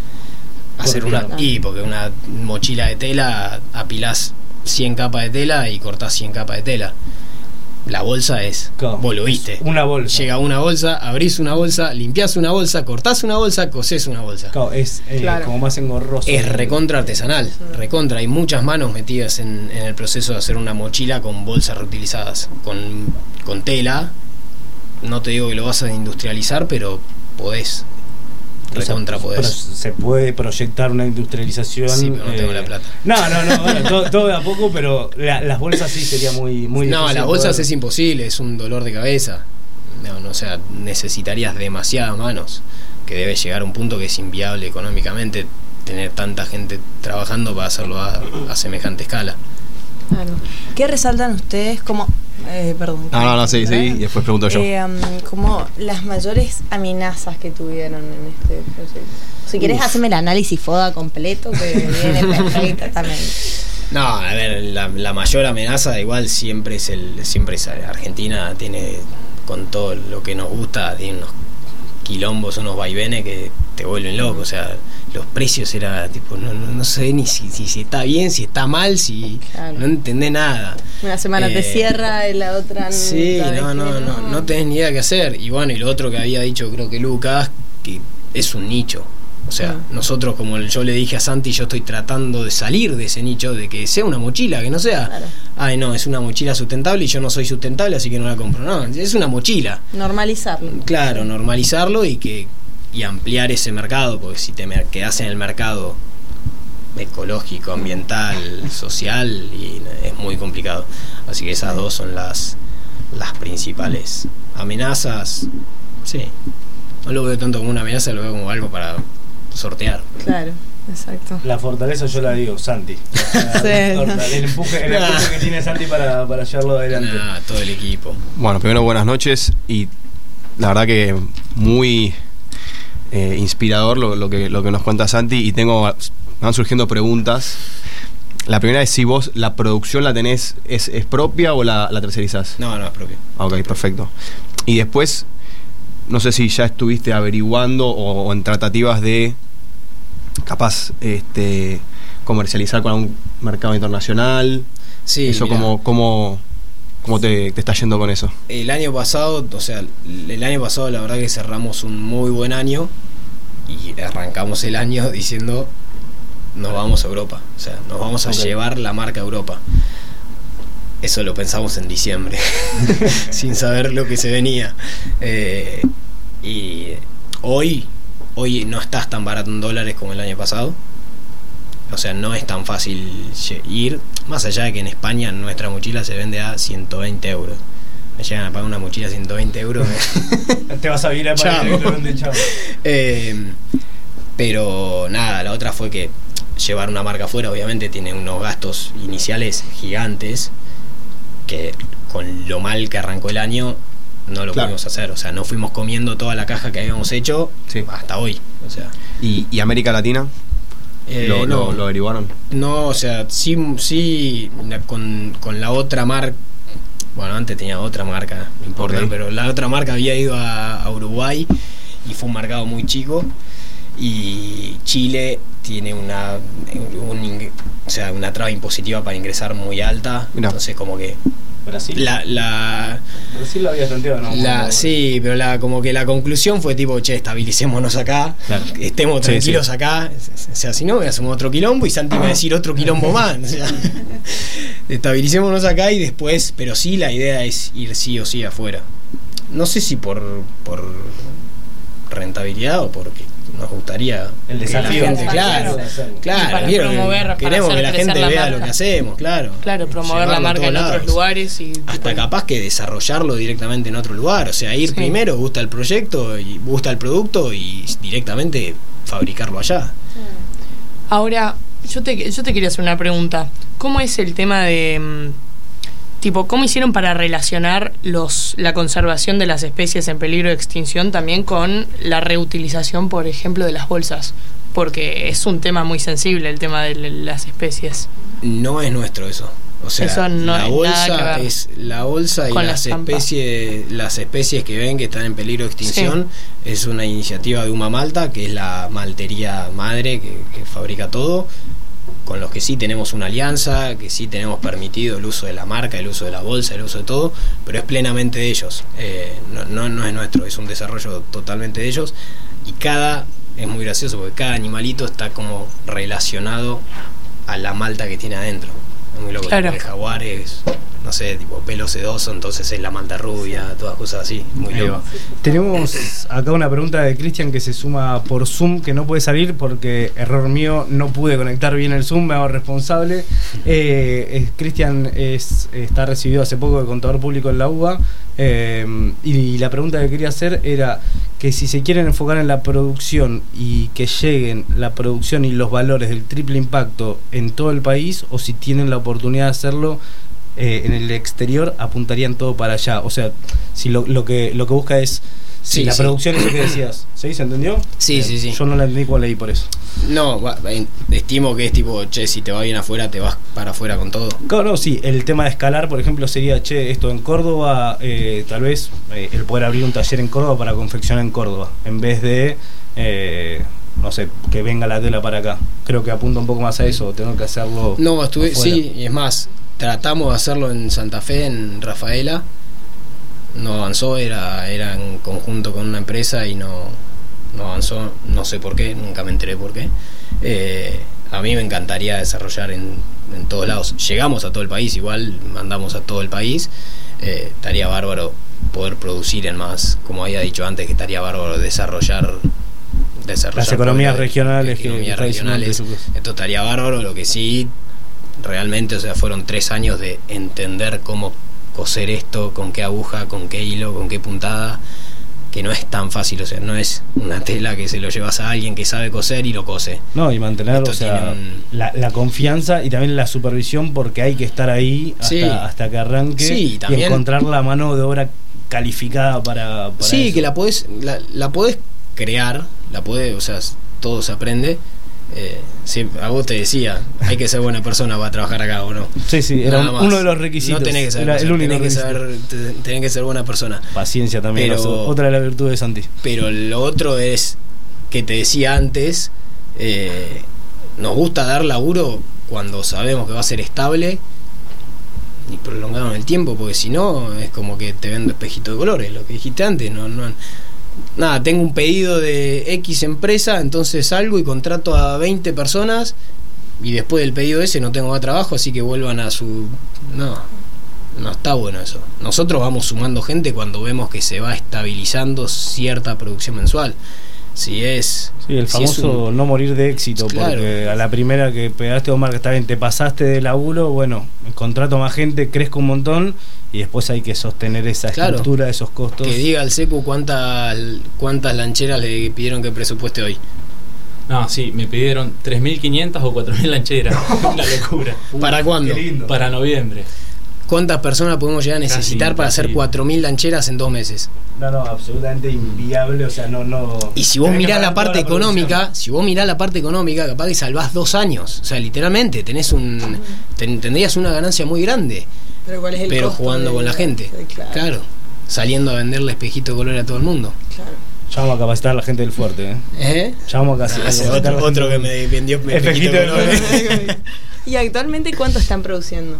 Hacer una, Claro. y porque una mochila de tela apilás cien capas de tela y cortás cien capas de tela. La bolsa es, Claro, vos lo viste. Una bolsa. Llega una bolsa, abrís una bolsa, limpiás una bolsa, cortás una bolsa, cosés una bolsa. Claro, es eh, Claro. como más engorroso. Es recontra artesanal, recontra. Hay muchas manos metidas en, en el proceso de hacer una mochila con bolsas reutilizadas, con, con tela. No te digo que lo vas a industrializar, pero podés. Recontra Pero podés. se puede proyectar una industrialización. Sí, pero no tengo la plata. No, no, no, bueno, todo, todo de a poco, pero la- las bolsas sí sería muy, muy No, difícil las bolsas poder- es imposible, es un dolor de cabeza. No, no, o sea, necesitarías demasiadas manos, que debe llegar a un punto que es inviable económicamente tener tanta gente trabajando para hacerlo a, a semejante escala. Claro. ¿Qué resaltan ustedes como... Eh, perdón. No, no, no, sí, sí, y después pregunto yo. Eh, um, como las mayores amenazas que tuvieron en este proyecto. Si querés, Uf. haceme el análisis FODA completo, que viene perfecta también. No, a ver, la, la mayor amenaza igual siempre es el siempre es Argentina, tiene con todo lo que nos gusta, tiene unos quilombos, unos vaivenes que te vuelven loco, o sea, los precios era tipo, no, no, no sé ni si, si, si está bien, si está mal, si Claro. no entendés nada. Una semana te Eh, cierra y la otra... Sí, ¿sabes no, qué? no, no, no tenés ni idea qué hacer. Y bueno, y lo otro que había dicho creo que Lucas, que es un nicho. O sea, Mm. nosotros, como yo le dije a Santi, yo estoy tratando de salir de ese nicho, de que sea una mochila, que no sea, Claro. ay no, es una mochila sustentable y yo no soy sustentable, así que no la compro. No, es una mochila. Normalizarlo. Claro, normalizarlo y que y ampliar ese mercado, porque si te mer- quedás en el mercado ecológico, ambiental, social, y es muy complicado. Así que esas dos son las las principales amenazas. Sí, no lo veo tanto como una amenaza, lo veo como algo para sortear. Claro, exacto. La fortaleza yo la digo, Santi. Sí. El empuje, el empuje que tiene Santi para, para llevarlo adelante. Nah, todo el equipo. Bueno, primero buenas noches y la verdad que muy eh, inspirador lo, lo, que, lo que nos cuenta Santi y tengo, me van surgiendo preguntas. La primera es si vos la producción la tenés, ¿es, es propia o la, la tercerizás? No, no es propio. Ah, ok, perfecto. Y después, no sé si ya estuviste averiguando o, o en tratativas de capaz este comercializar con algún mercado internacional. Sí, eso mirá. como, como ¿Cómo te, te está yendo con eso? El año pasado, o sea, el año pasado la verdad que cerramos un muy buen año y arrancamos el año diciendo nos vamos a Europa, o sea, nos vamos a Okay. llevar la marca a Europa. Eso lo pensamos en diciembre, sin saber lo que se venía. Eh, y hoy, hoy no estás tan barato en dólares como el año pasado. O sea, no es tan fácil ir, más allá de que en España nuestra mochila se vende a ciento veinte euros. Me llegan a pagar una mochila a ciento veinte euros. Te vas a vivir a pagar Chao. directamente, chao. Eh, pero nada, la otra fue que llevar una marca afuera obviamente tiene unos gastos iniciales gigantes que con lo mal que arrancó el año no lo Claro. pudimos hacer. O sea, no fuimos comiendo toda la caja que habíamos hecho hasta hoy. O sea, ¿Y, y América Latina? Eh, ¿Lo, no. lo, lo averiguaron? No, o sea, sí, sí la- con, con la otra marca. Bueno, antes tenía otra marca, no importa, Ok. pero la otra marca había ido a, a Uruguay y fue un mercado muy chico. Y Chile tiene una un ing- o sea, una traba impositiva para ingresar muy alta. Mirá. Entonces, como que Brasil. la, la, Brasil lo había planteado, ¿no? la- Como- sí, pero la como que la conclusión fue tipo, che, estabilicémonos acá, Claro. estemos Sí, tranquilos sí. acá. O sea, si no, hacemos otro quilombo y Santi me va a decir otro quilombo más. O sea, estabilicémonos acá y después, pero sí, la idea es ir sí o sí afuera. No sé si por, por rentabilidad o porque nos gustaría El que desafío. la gente, Claro. claro, Claro. claro, Para vieron que promover, para queremos hacer que la crecer gente la vea marca. lo que hacemos, claro. Claro, promover Llevarlo la a marca todos en otros lados. lugares y Hasta capaz que desarrollarlo directamente en otro lugar, o sea, ir Sí. primero, gusta el proyecto y gusta el producto y directamente fabricarlo allá. Ahora, yo te, yo te quería hacer una pregunta. ¿Cómo es el tema de, mm, tipo, ¿cómo hicieron para relacionar los la conservación de las especies en peligro de extinción también con la reutilización, por ejemplo, de las bolsas? Porque es un tema muy sensible el tema de las especies. No es nuestro eso. O sea, eso no la es bolsa nada que ver es la bolsa y con las la especies, las especies que ven que están en peligro de extinción, sí. Es una iniciativa de Uma Malta, que es la maltería madre que, que fabrica todo, con los que sí tenemos una alianza, que sí tenemos permitido el uso de la marca, el uso de la bolsa, el uso de todo, pero es plenamente de ellos. Eh, no, no, no es nuestro, es un desarrollo totalmente de ellos. Y cada, es muy gracioso porque cada animalito está como relacionado a la malta que tiene adentro. Es muy loco. Claro. El jaguar es, no sé, tipo pelo sedoso, entonces es la malta rubia, todas cosas así, muy loco. Tenemos acá una pregunta de Cristian que se suma por Zoom, que no puede salir porque, error mío, no pude conectar bien el Zoom, me hago responsable. eh, Cristian es, está recibido hace poco de contador público en la U B A, eh, y la pregunta que quería hacer era que si se quieren enfocar en la producción y que lleguen la producción y los valores del triple impacto en todo el país, o si tienen la oportunidad de hacerlo eh, en el exterior, apuntarían todo para allá. O sea, si lo, lo que lo que busca es si sí, la sí. producción es lo que decías. ¿Sí? ¿Se entendió? Sí, eh, sí, sí. Yo no la entendí cuando leí por eso. No, estimo que es tipo, che, si te va bien afuera, te vas para afuera con todo. Claro, no, sí. El tema de escalar, por ejemplo, sería, che, esto en Córdoba, eh, tal vez eh, el poder abrir un taller en Córdoba para confeccionar en Córdoba, en vez de... Eh, no sé, que venga la tela para acá. Creo que apunta un poco más a eso, tengo que hacerlo. No, estuve, afuera. Sí, y es más, tratamos de hacerlo en Santa Fe, en Rafaela. No avanzó, era, era en conjunto con una empresa y no, no avanzó, no sé por qué, nunca me enteré por qué. Eh, a mí me encantaría desarrollar en, en todos lados. Llegamos a todo el país, igual mandamos a todo el país. Eh, estaría bárbaro poder producir en más, como había dicho antes, que estaría bárbaro desarrollar. Desarrollar las economías regionales, economías que regionales, esto estaría bárbaro. Lo que sí, realmente, o sea, fueron tres años de entender cómo coser esto, con qué aguja, con qué hilo, con qué puntada, que no es tan fácil. O sea, no es una tela que se lo llevas a alguien que sabe coser y lo cose. No, y mantener, o sea, un... la, la confianza y también la supervisión, porque hay que estar ahí hasta, sí. hasta que arranque, sí, y, también... y encontrar la mano de obra calificada para, para sí, eso. Que la podés, la, la podés crear, la podés, o sea, todo se aprende. Eh, sí, a vos te decía, hay que ser buena persona para trabajar acá, ¿o no? Sí, sí, era un, uno de los requisitos. No tenés que ser, era el único tenés que saber, tenés que ser buena persona. Paciencia también, pero, otra de las virtudes de Santi. Pero lo otro es que te decía antes, eh, nos gusta dar laburo cuando sabemos que va a ser estable y prolongado en el tiempo, porque si no es como que te vendo espejito de colores, lo que dijiste antes. No, no, nada, tengo un pedido de X empresa, entonces salgo y contrato a veinte personas y después del pedido ese no tengo más trabajo, así que vuelvan a su... No, no está bueno eso. Nosotros vamos sumando gente cuando vemos que se va estabilizando cierta producción mensual. Si es... Sí, el famoso si es un... no morir de éxito, claro. Porque a la primera que pegaste, Omar, que está bien, te pasaste de laburo, bueno, contrato más gente, crezco un montón y después hay que sostener esa claro. estructura, esos costos. Que diga al Secu cuántas cuántas lancheras le pidieron que presupueste hoy. No, sí, me pidieron tres mil quinientas o cuatro mil lancheras. Una locura. ¿Para cuándo? Para noviembre. ¿Cuántas personas podemos llegar a necesitar Casi, para hacer cuatro mil lancheras en dos meses? No, no, absolutamente inviable, o sea, no, no... Y si vos mirás la parte económica, la si vos mirás la parte económica, capaz que salvás dos años. O sea, literalmente, tenés un... Ten, tendrías una ganancia muy grande. Pero ¿cuál es el Pero jugando de... con la gente. Claro. claro. Saliendo a venderle espejito de color a todo el mundo. Claro. Ya vamos a capacitar a la gente del fuerte, ¿eh? ¿Eh? Ya vamos a capacitar. Ah, otro, otro que me vendió espejito de color. ¿Y actualmente cuánto están produciendo?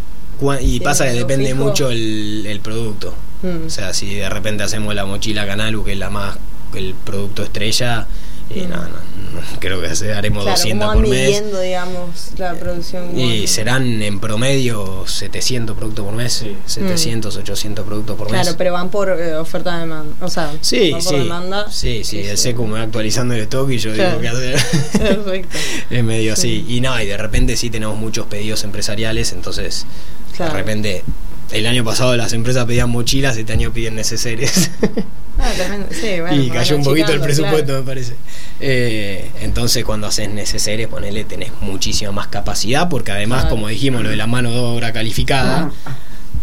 Y pasa que depende fijo? mucho el, el producto. Mm. O sea, si de repente hacemos la mochila Canalu, que es la más, el producto estrella, eh, mm. no, no, no, creo que haremos claro, doscientos ¿cómo van por mes. midiendo, digamos, la producción? Y serán en promedio setecientos productos por mes, sí. setecientos, mm. ochocientos productos por claro, mes. Claro, pero van por eh, oferta de demanda. O sea, sí, van por sí, demanda. Sí, sí, sí, el Secu me va actualizando el stock y yo claro. digo que hacer. Perfecto. Es medio sí. así. Y no, y de repente sí tenemos muchos pedidos empresariales, entonces. Claro. De repente, el año pasado las empresas pedían mochilas, este año piden neceseres. Ah, tremendo. Sí, bueno, y cayó un poquito el presupuesto, claro. me parece. Eh, entonces, cuando haces neceseres, ponele, tenés muchísima más capacidad, porque además, claro. como dijimos, lo de la mano de obra calificada,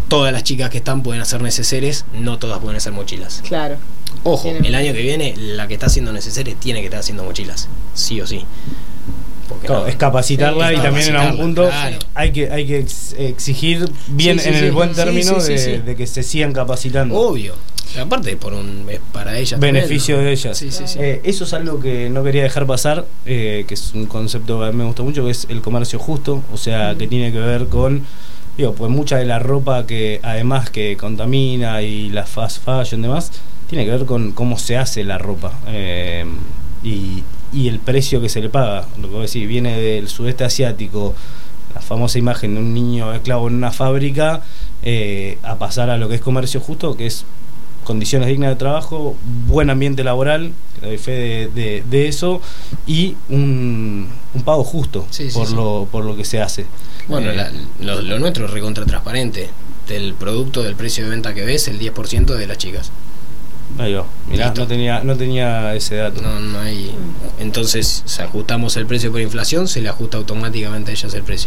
todas las chicas que están pueden hacer neceseres, no todas pueden hacer mochilas. Claro. Ojo, Tiene- el año que viene la que está haciendo neceseres tiene que estar haciendo mochilas, sí o sí. Porque Claro, no- es capacitarla es y también en algún punto capacitarla, claro. hay que hay que ex- exigir bien Sí, sí, en el sí. buen Sí, término sí, sí, de, sí. de que se sigan capacitando. Obvio. Aparte por un es para ellas Beneficio también, ¿no? de ellas. Sí, sí, sí. Eh, eso es algo que no quería dejar pasar, eh, que es un concepto que a mí me gusta mucho, que es el comercio justo, o sea, que tiene que ver con, digo, pues mucha de la ropa que además que contamina y la fast fashion y demás, tiene que ver con cómo se hace la ropa eh, y, y el precio que se le paga. Lo que vos decís, viene del sudeste asiático, la famosa imagen de un niño esclavo en una fábrica, eh, a pasar a lo que es comercio justo, que es condiciones dignas de trabajo, buen ambiente laboral, que doy fe de, de- de eso, y un, un pago justo Sí, sí, por, sí. Lo, por lo que se hace. Bueno, Eh, la- lo, lo nuestro es recontra transparente. Del producto, del precio de venta que ves, el diez por ciento de las chicas. ahí va. Mirá, no tenía, no tenía ese dato. No, no hay. Entonces, si ajustamos el precio por inflación, se le ajusta automáticamente a ellas el precio.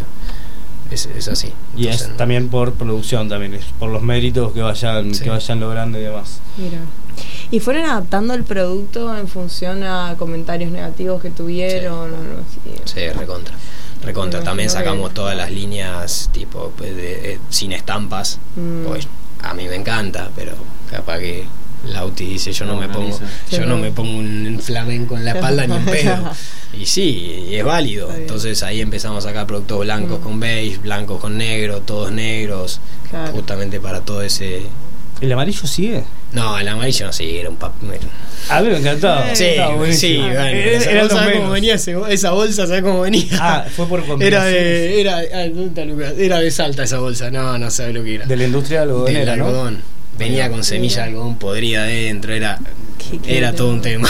Es, es así. Y Entonces, es también por producción, también es por los méritos que vayan, Sí. que vayan logrando y demás. Mira. ¿Y fueron adaptando el producto en función a comentarios negativos que tuvieron? o algo así? Sí, recontra. Recontra. Me También imagino sacamos que- todas las líneas tipo pues, de- eh, sin estampas. Mm. Pues a mí me encanta, pero capaz que Lauti dice yo no, No me pongo, analiza. yo Sí. no me pongo un flamenco en la espalda ni en pedo. Y sí, y es válido. Está bien. Entonces ahí empezamos a sacar productos blancos Mm. con beige, blancos con negro, todos negros, Claro. justamente para todo ese. ¿El amarillo sigue? No, el amarillo no sí, era un pap... A mí me encantaba. Sí, Estaba sí, buenísimo. bueno, Era- esa- era ¿vos lo sabés cómo menos. venía ese- esa bolsa? ¿Sabés cómo venía? Ah, fue por Era combinaciones. de, era, ah, ¿dónde está Lucas? Era de Salta esa bolsa, no, no sabes lo que era. De la industria Del algodonera, ¿no? algodón. Venía con semilla de algodón podrida adentro, era, Qué era todo un tema.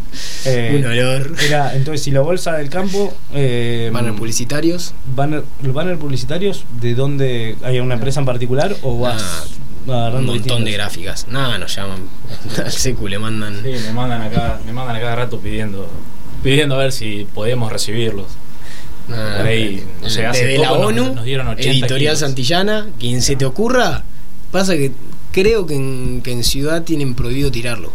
Eh, Un olor. Era, entonces, si la bolsa del campo. Eh, ¿Banner publicitarios? Banner, ¿Los banners publicitarios de dónde? ¿Hay una empresa en particular o vas Un agarrando montón de distintas? gráficas. Nada, nos llaman al secu, le mandan. Sí, me mandan acá, me mandan a cada rato pidiendo, pidiendo a ver si podíamos recibirlos. Nada, Por ahí, no sé, hace desde la poco nos- ONU, nos dieron ochenta Editorial kilos. Santillana, quien se te ocurra, pasa que creo que en, que en Ciudad tienen prohibido tirarlo.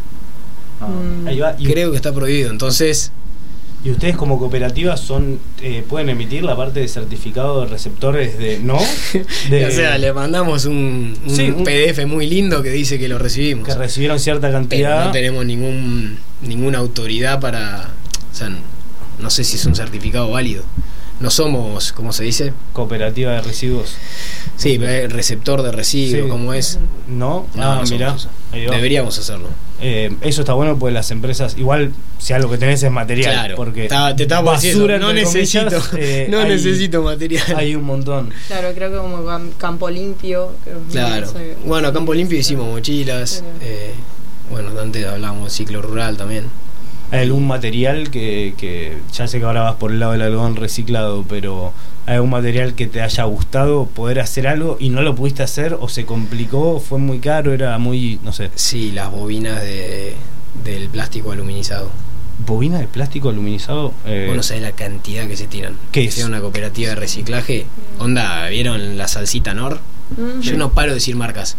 Mm. Ahí va. Y, Creo que está prohibido, entonces y ustedes como cooperativa son eh, pueden emitir la parte de certificado de receptores de no de, o sea, le mandamos un, un Sí, un- P D F muy lindo que dice que lo recibimos. que recibieron cierta Pero cantidad. no tenemos ningún ninguna autoridad para, o sea, no sé si es un certificado válido. No somos, ¿cómo se dice? Cooperativa de residuos. Sí, eh, receptor de residuos, Sí. ¿cómo es? No, No, ah, no somos mirá. eso. Ahí va. Deberíamos hacerlo. Eh, eso está bueno porque las empresas, igual si algo que tenés es material, Claro, porque Estaba- te estaba por decir eso, basura, no entre necesito, comillas, eh, no hay- necesito material. Hay un montón. Claro, creo que como cam- campo limpio. creo que Claro. no sé. Bueno, a Campo Limpio hicimos mochilas. eh, bueno, antes hablábamos de ciclo rural también. ¿Hay algún material que, que, ya sé que ahora vas por el lado del algodón reciclado, pero hay algún material que te haya gustado poder hacer algo y no lo pudiste hacer o se complicó, fue muy caro, era muy, no sé? Sí, las bobinas de, del plástico aluminizado. ¿Bobina de plástico aluminizado? Eh, Bueno, sabés la cantidad que se tiran. ¿Qué es? Sea una cooperativa de reciclaje. Onda, ¿vieron la salsita Nor? Mm. Yo no paro de decir marcas.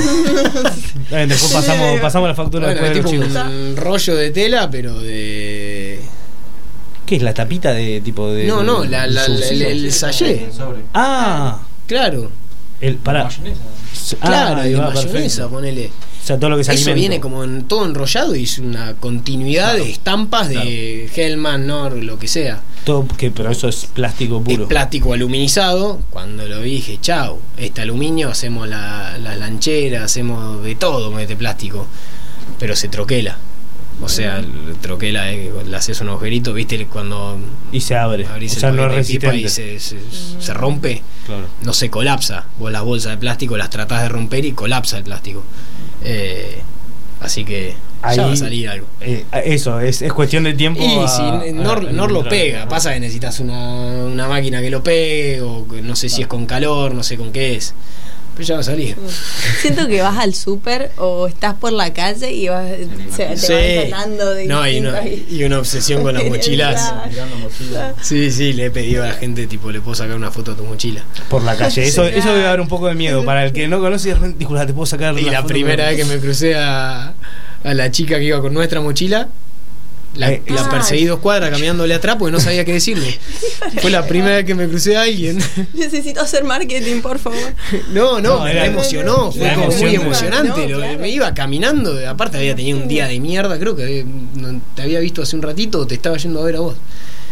eh, después pasamos, pasamos la factura Bueno, es después tipo de los chicos. un rollo de tela, pero de. ¿Qué es la tapita de tipo de? No, no, la, la- la- el, el sachet. Ah, Claro, el para. claro, Ah, ahí el de va, mayonesa, perfecto. ponele. O sea, todo lo que es Eso alimento. viene como en, todo enrollado y es una continuidad de estampas de Hellman, Nor, lo que sea. Todo que, pero eso es plástico puro. Es plástico aluminizado. Cuando lo vi dije, chau, este aluminio, hacemos la- las lancheras, hacemos de todo con este plástico. Pero se troquela. O sea, el troquela es que le haces un agujerito, viste, cuando y se abre. abrís O sea, el no es paquete de pipa y resistente. se, se- se rompe. Claro. No se colapsa. Vos las bolsas de plástico las tratás de romper y colapsa el plástico. Eh, así que Ahí, ya va a salir algo. eh, eso, es, es cuestión de tiempo. Y a- si a- Nor, a Nor lo encontrar. pega, pasa que necesitas una, una máquina que lo pegue, o que no sé si es con calor, no sé con qué es. pero ya va a salir. Siento que vas al súper o estás por la calle y vas, se, te Sí. van sonando de No, y, distintos- una, y una obsesión con las mochilas. Claro. Sí, sí, le he pedido a la gente, tipo, le puedo sacar una foto a tu mochila. Por la calle. Eso, eso debe dar un poco de miedo. Para el que no conoce, de repente, disculpa, te puedo sacar. Y una la foto primera con- vez que me crucé a, a la chica que iba con nuestra mochila, la, Eh, la ah. perseguí dos cuadras caminándole atrás porque no sabía qué decirle. Fue la primera vez que me crucé a alguien. Necesito hacer marketing, por favor. No, no, No, me era- emocionó, fue era como muy emoción. emocionante. No, lo- claro. Me iba caminando, aparte había tenido un día de mierda, creo que había- no- te había visto hace un ratito, te estaba yendo a ver a vos.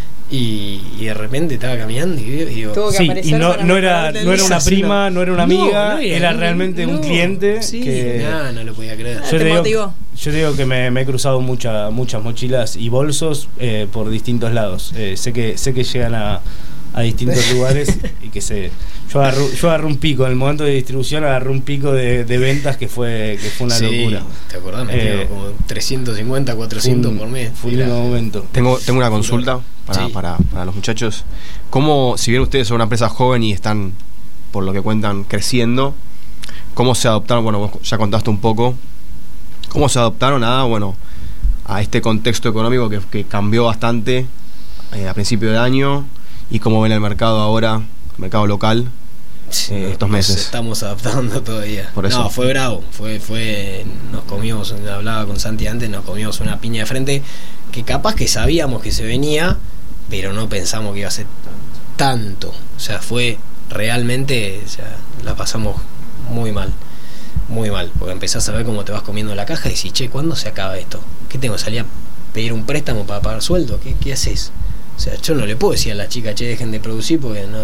Y, y de repente estaba caminando y digo, Tuvo que Sí, y aparecer no, para no era, mejorarte el no era una día. prima, no era una No, amiga, no era, era no, realmente un no. cliente Sí, que. no, no lo podía creer. Yo Te te, digo, motivó. yo te digo que me, me he cruzado mucha, muchas mochilas y bolsos eh, por distintos lados. Eh, sé que sé que llegan a, a distintos lugares y que se. Yo agarré, yo agarré un pico, en el momento de distribución agarré un pico de, de ventas que fue que fue una Sí, locura. ¿te acordás? Me Eh, dio como trescientos cincuenta, cuatrocientos fue un- por mes. Fue un Era- lindo momento. Tengo, tengo una consulta para, Sí. para, para los muchachos. ¿Cómo, si bien ustedes son una empresa joven y están, por lo que cuentan, creciendo, cómo se adoptaron? Bueno, vos ya contaste un poco. ¿Cómo se adoptaron a, bueno, a este contexto económico que, que cambió bastante eh, a principio de año? ¿Y cómo ven el mercado ahora, el mercado local, eh, estos Nos meses? estamos adaptando todavía. Por eso. No, fue bravo. Fue, fue, nos comimos, hablaba con Santi antes, nos comimos una piña de frente que capaz que sabíamos que se venía, pero no pensamos que iba a ser tanto. O sea, fue realmente, o sea, la pasamos muy mal. Muy mal, porque empezás a ver cómo te vas comiendo la caja y decís, che, ¿cuándo se acaba esto? ¿Qué tengo? ¿Salí a pedir un préstamo para pagar sueldo? ¿Qué, qué haces? O sea, yo no le puedo decir a la chica, che, dejen de producir porque no, no,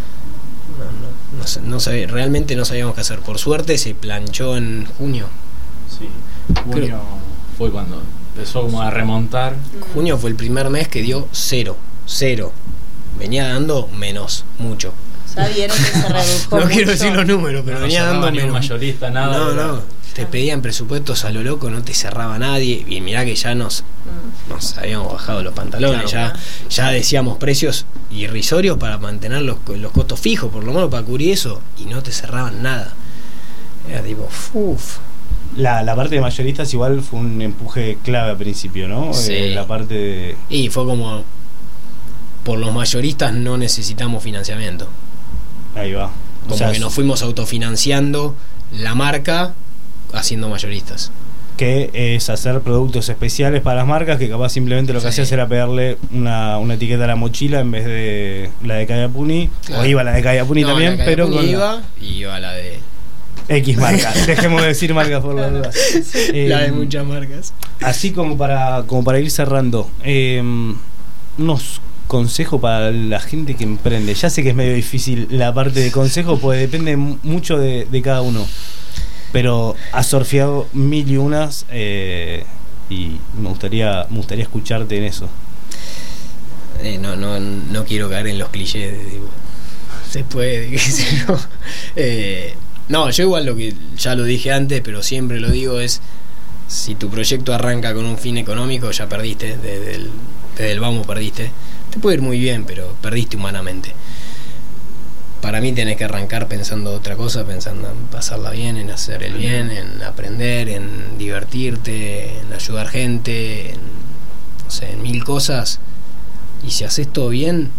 no, no, sé, no sabía, realmente no sabíamos qué hacer. Por suerte se planchó en junio. Sí, junio Creo- fue cuando empezó como a remontar. Junio fue el primer mes que dio cero, cero. Venía dando menos, mucho. Ya vieron que se redujo No quiero mucho. decir los números, pero No venía cerraba dando ni un menos. mayorista, nada. No, Era- no, te pedían presupuestos a lo loco, no te cerraba nadie. Y mirá que ya nos, nos habíamos bajado los pantalones, Claro. ya, ya decíamos precios irrisorios para mantener los, los costos fijos, por lo menos para cubrir eso, y no te cerraban nada. Era tipo, uff. La, la parte de mayoristas igual fue un empuje clave al principio, ¿no? Sí. Eh, la parte de. Y fue como, por los mayoristas no necesitamos financiamiento. Ahí va. Como O sea, que nos fuimos autofinanciando la marca haciendo mayoristas. que es hacer productos especiales para las marcas que capaz simplemente lo que Sí. hacías era pegarle una, una etiqueta a la mochila en vez de la de Kaya Puni. Claro. O iba la de Kaya Puni No, también, la pero Cayapuni con iba y iba la de X marca. Dejemos de decir marcas por la duda. Eh, la de muchas marcas. Así como para, como para ir cerrando, eh, unos consejos para la gente que emprende. Ya sé que es medio difícil la parte de consejos, porque depende mu- mucho de, de cada uno. Pero has surfeado mil y unas eh, y me gustaría, me gustaría escucharte en eso. Eh, no, no, no quiero caer en los clichés de tipo, se puede, qué sé yo. Eh, no, yo igual lo que ya lo dije antes, pero siempre lo digo es, si tu proyecto arranca con un fin económico, ya perdiste, desde el, desde el vamos perdiste. Te puede ir muy bien, pero perdiste humanamente. Para mí tenés que arrancar pensando otra cosa, pensando en pasarla bien, en hacer el bien, en aprender, en divertirte, en ayudar gente, en, no sé, en mil cosas. Y si haces todo bien,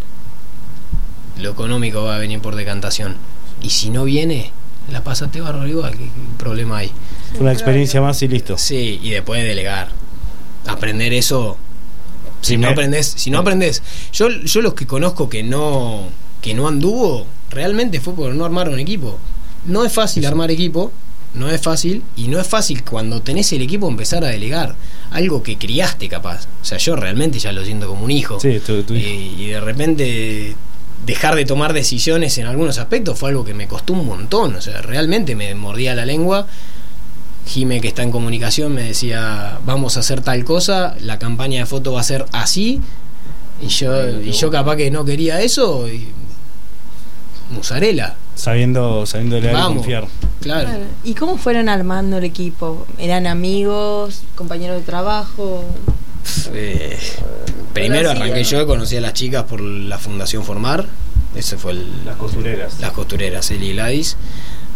lo económico va a venir por decantación. Y si no viene, la pasaste barro igual, ¿qué, qué problema hay? Una experiencia más y listo. Sí, y después delegar. Aprender eso. Si no Primer- aprendes, si no aprendes, yo, yo los que conozco que no, que no anduvo, realmente fue por no armar un equipo. No es fácil armar equipo, no es fácil, y no es fácil cuando tenés el equipo empezar a delegar algo que criaste capaz. O sea, yo realmente ya lo siento como un hijo. Sí, tu- tu hijo. Y, y de repente dejar de tomar decisiones en algunos aspectos fue algo que me costó un montón. O sea, realmente me mordía la lengua. Jime, que está en comunicación, me decía, vamos a hacer tal cosa, la campaña de foto va a ser así, y yo, y yo capaz que no quería eso, y musarela. Sabiendo, sabiendo leer y Vamos. confiar. Claro. Claro. ¿Y cómo fueron armando el equipo? ¿Eran amigos, compañeros de trabajo? Eh, primero arranqué yo, conocí a las chicas por la Fundación Formar, ese fue el, Las costureras. las costureras, Eli y Gladys.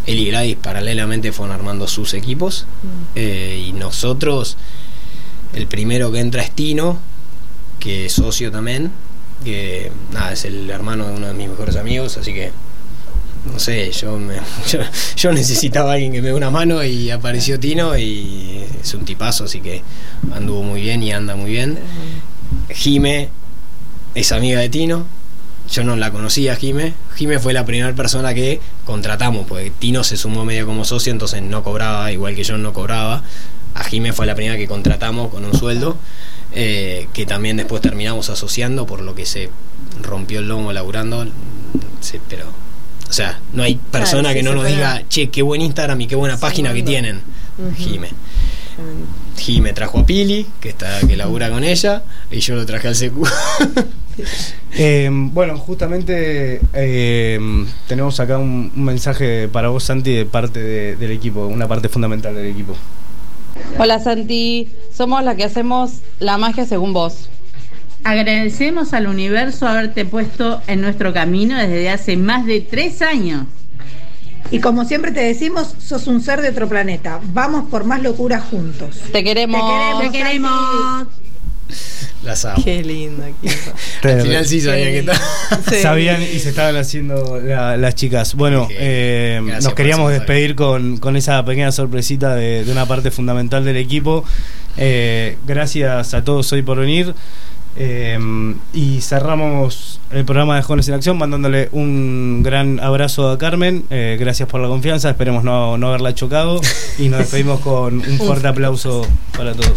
él y Gladys paralelamente fueron armando sus equipos. Eh, y nosotros, el primero que entra es Tino, que es socio también, que nada, es el hermano de uno de mis mejores amigos, así que no sé, yo, me, yo, yo necesitaba a alguien que me dé una mano y apareció Tino y es un tipazo, así que anduvo muy bien y anda muy bien. Jime es amiga de Tino, yo no la conocía, Jime. Jime fue la primera persona que contratamos, porque Tino se sumó medio como socio, entonces no cobraba, igual que yo no cobraba. A Jime fue la primera que contratamos con un sueldo, eh, que también después terminamos asociando, por lo que se rompió el lomo laburando. Sí, pero, o sea, no hay persona claro, sí, que no nos diga, che, qué buen Instagram y qué buena sí, página bueno. que tienen. Uh-huh. Jime. Jime trajo a Pili, que está que labura con ella, y yo lo traje al C Q. eh, bueno, justamente eh, tenemos acá un, un mensaje para vos, Santi, de parte de, del equipo, una parte fundamental del equipo. Hola, Santi, somos la que hacemos la magia según vos. Agradecemos al universo haberte puesto en nuestro camino desde hace más de tres años. Y como siempre te decimos, sos un ser de otro planeta. Vamos por más locuras juntos. Te queremos. Te queremos. Te queremos. Las amo. Qué linda. Al final sí sabía que tal. Sí. Sabían y se estaban haciendo la, las chicas. Bueno, eh, nos queríamos despedir con, con esa pequeña sorpresita de, de una parte fundamental del equipo. Eh, gracias a todos hoy por venir. Eh, y cerramos el programa de Jóvenes en Acción mandándole un gran abrazo a Carmen. Eh, gracias por la confianza, esperemos no, no haberla chocado. Y nos despedimos con un fuerte aplauso para todos.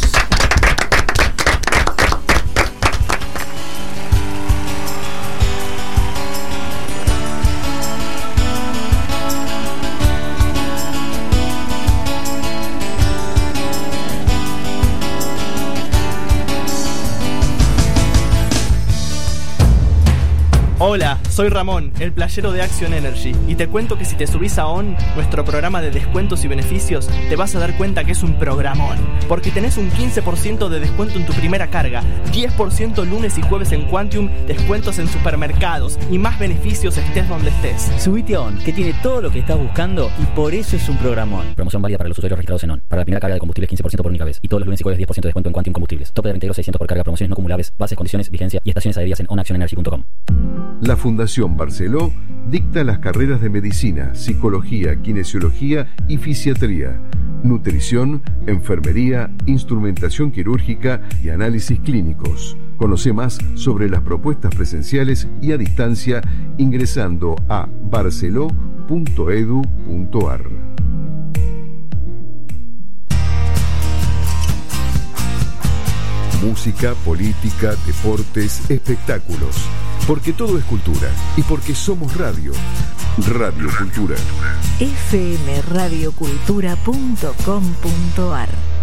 Hola, soy Ramón, el playero de Action Energy, y te cuento que si te subís a ON, nuestro programa de descuentos y beneficios, te vas a dar cuenta que es un programón, porque tenés un quince por ciento de descuento en tu primera carga, diez por ciento lunes y jueves en Quantium, descuentos en supermercados y más beneficios estés donde estés. Subite a ON, que tiene todo lo que estás buscando y por eso es un programón. Promoción válida para los usuarios registrados en ON. Para la primera carga de combustible quince por ciento por única vez, y todos los lunes y jueves diez por ciento de descuento en Quantium Combustibles. Tope de reintegro seiscientos por carga, promociones no acumulables, bases, condiciones, vigencia y estaciones adheridas en on action energy punto com. La Fundación Barceló dicta las carreras de medicina, psicología, kinesiología y fisiatría, nutrición, enfermería, instrumentación quirúrgica y análisis clínicos. Conoce más sobre las propuestas presenciales y a distancia ingresando a barceló punto edu punto ar. Música, política, deportes, espectáculos. Porque todo es cultura. Y porque somos radio. Radio Cultura. f m radio cultura punto com punto ar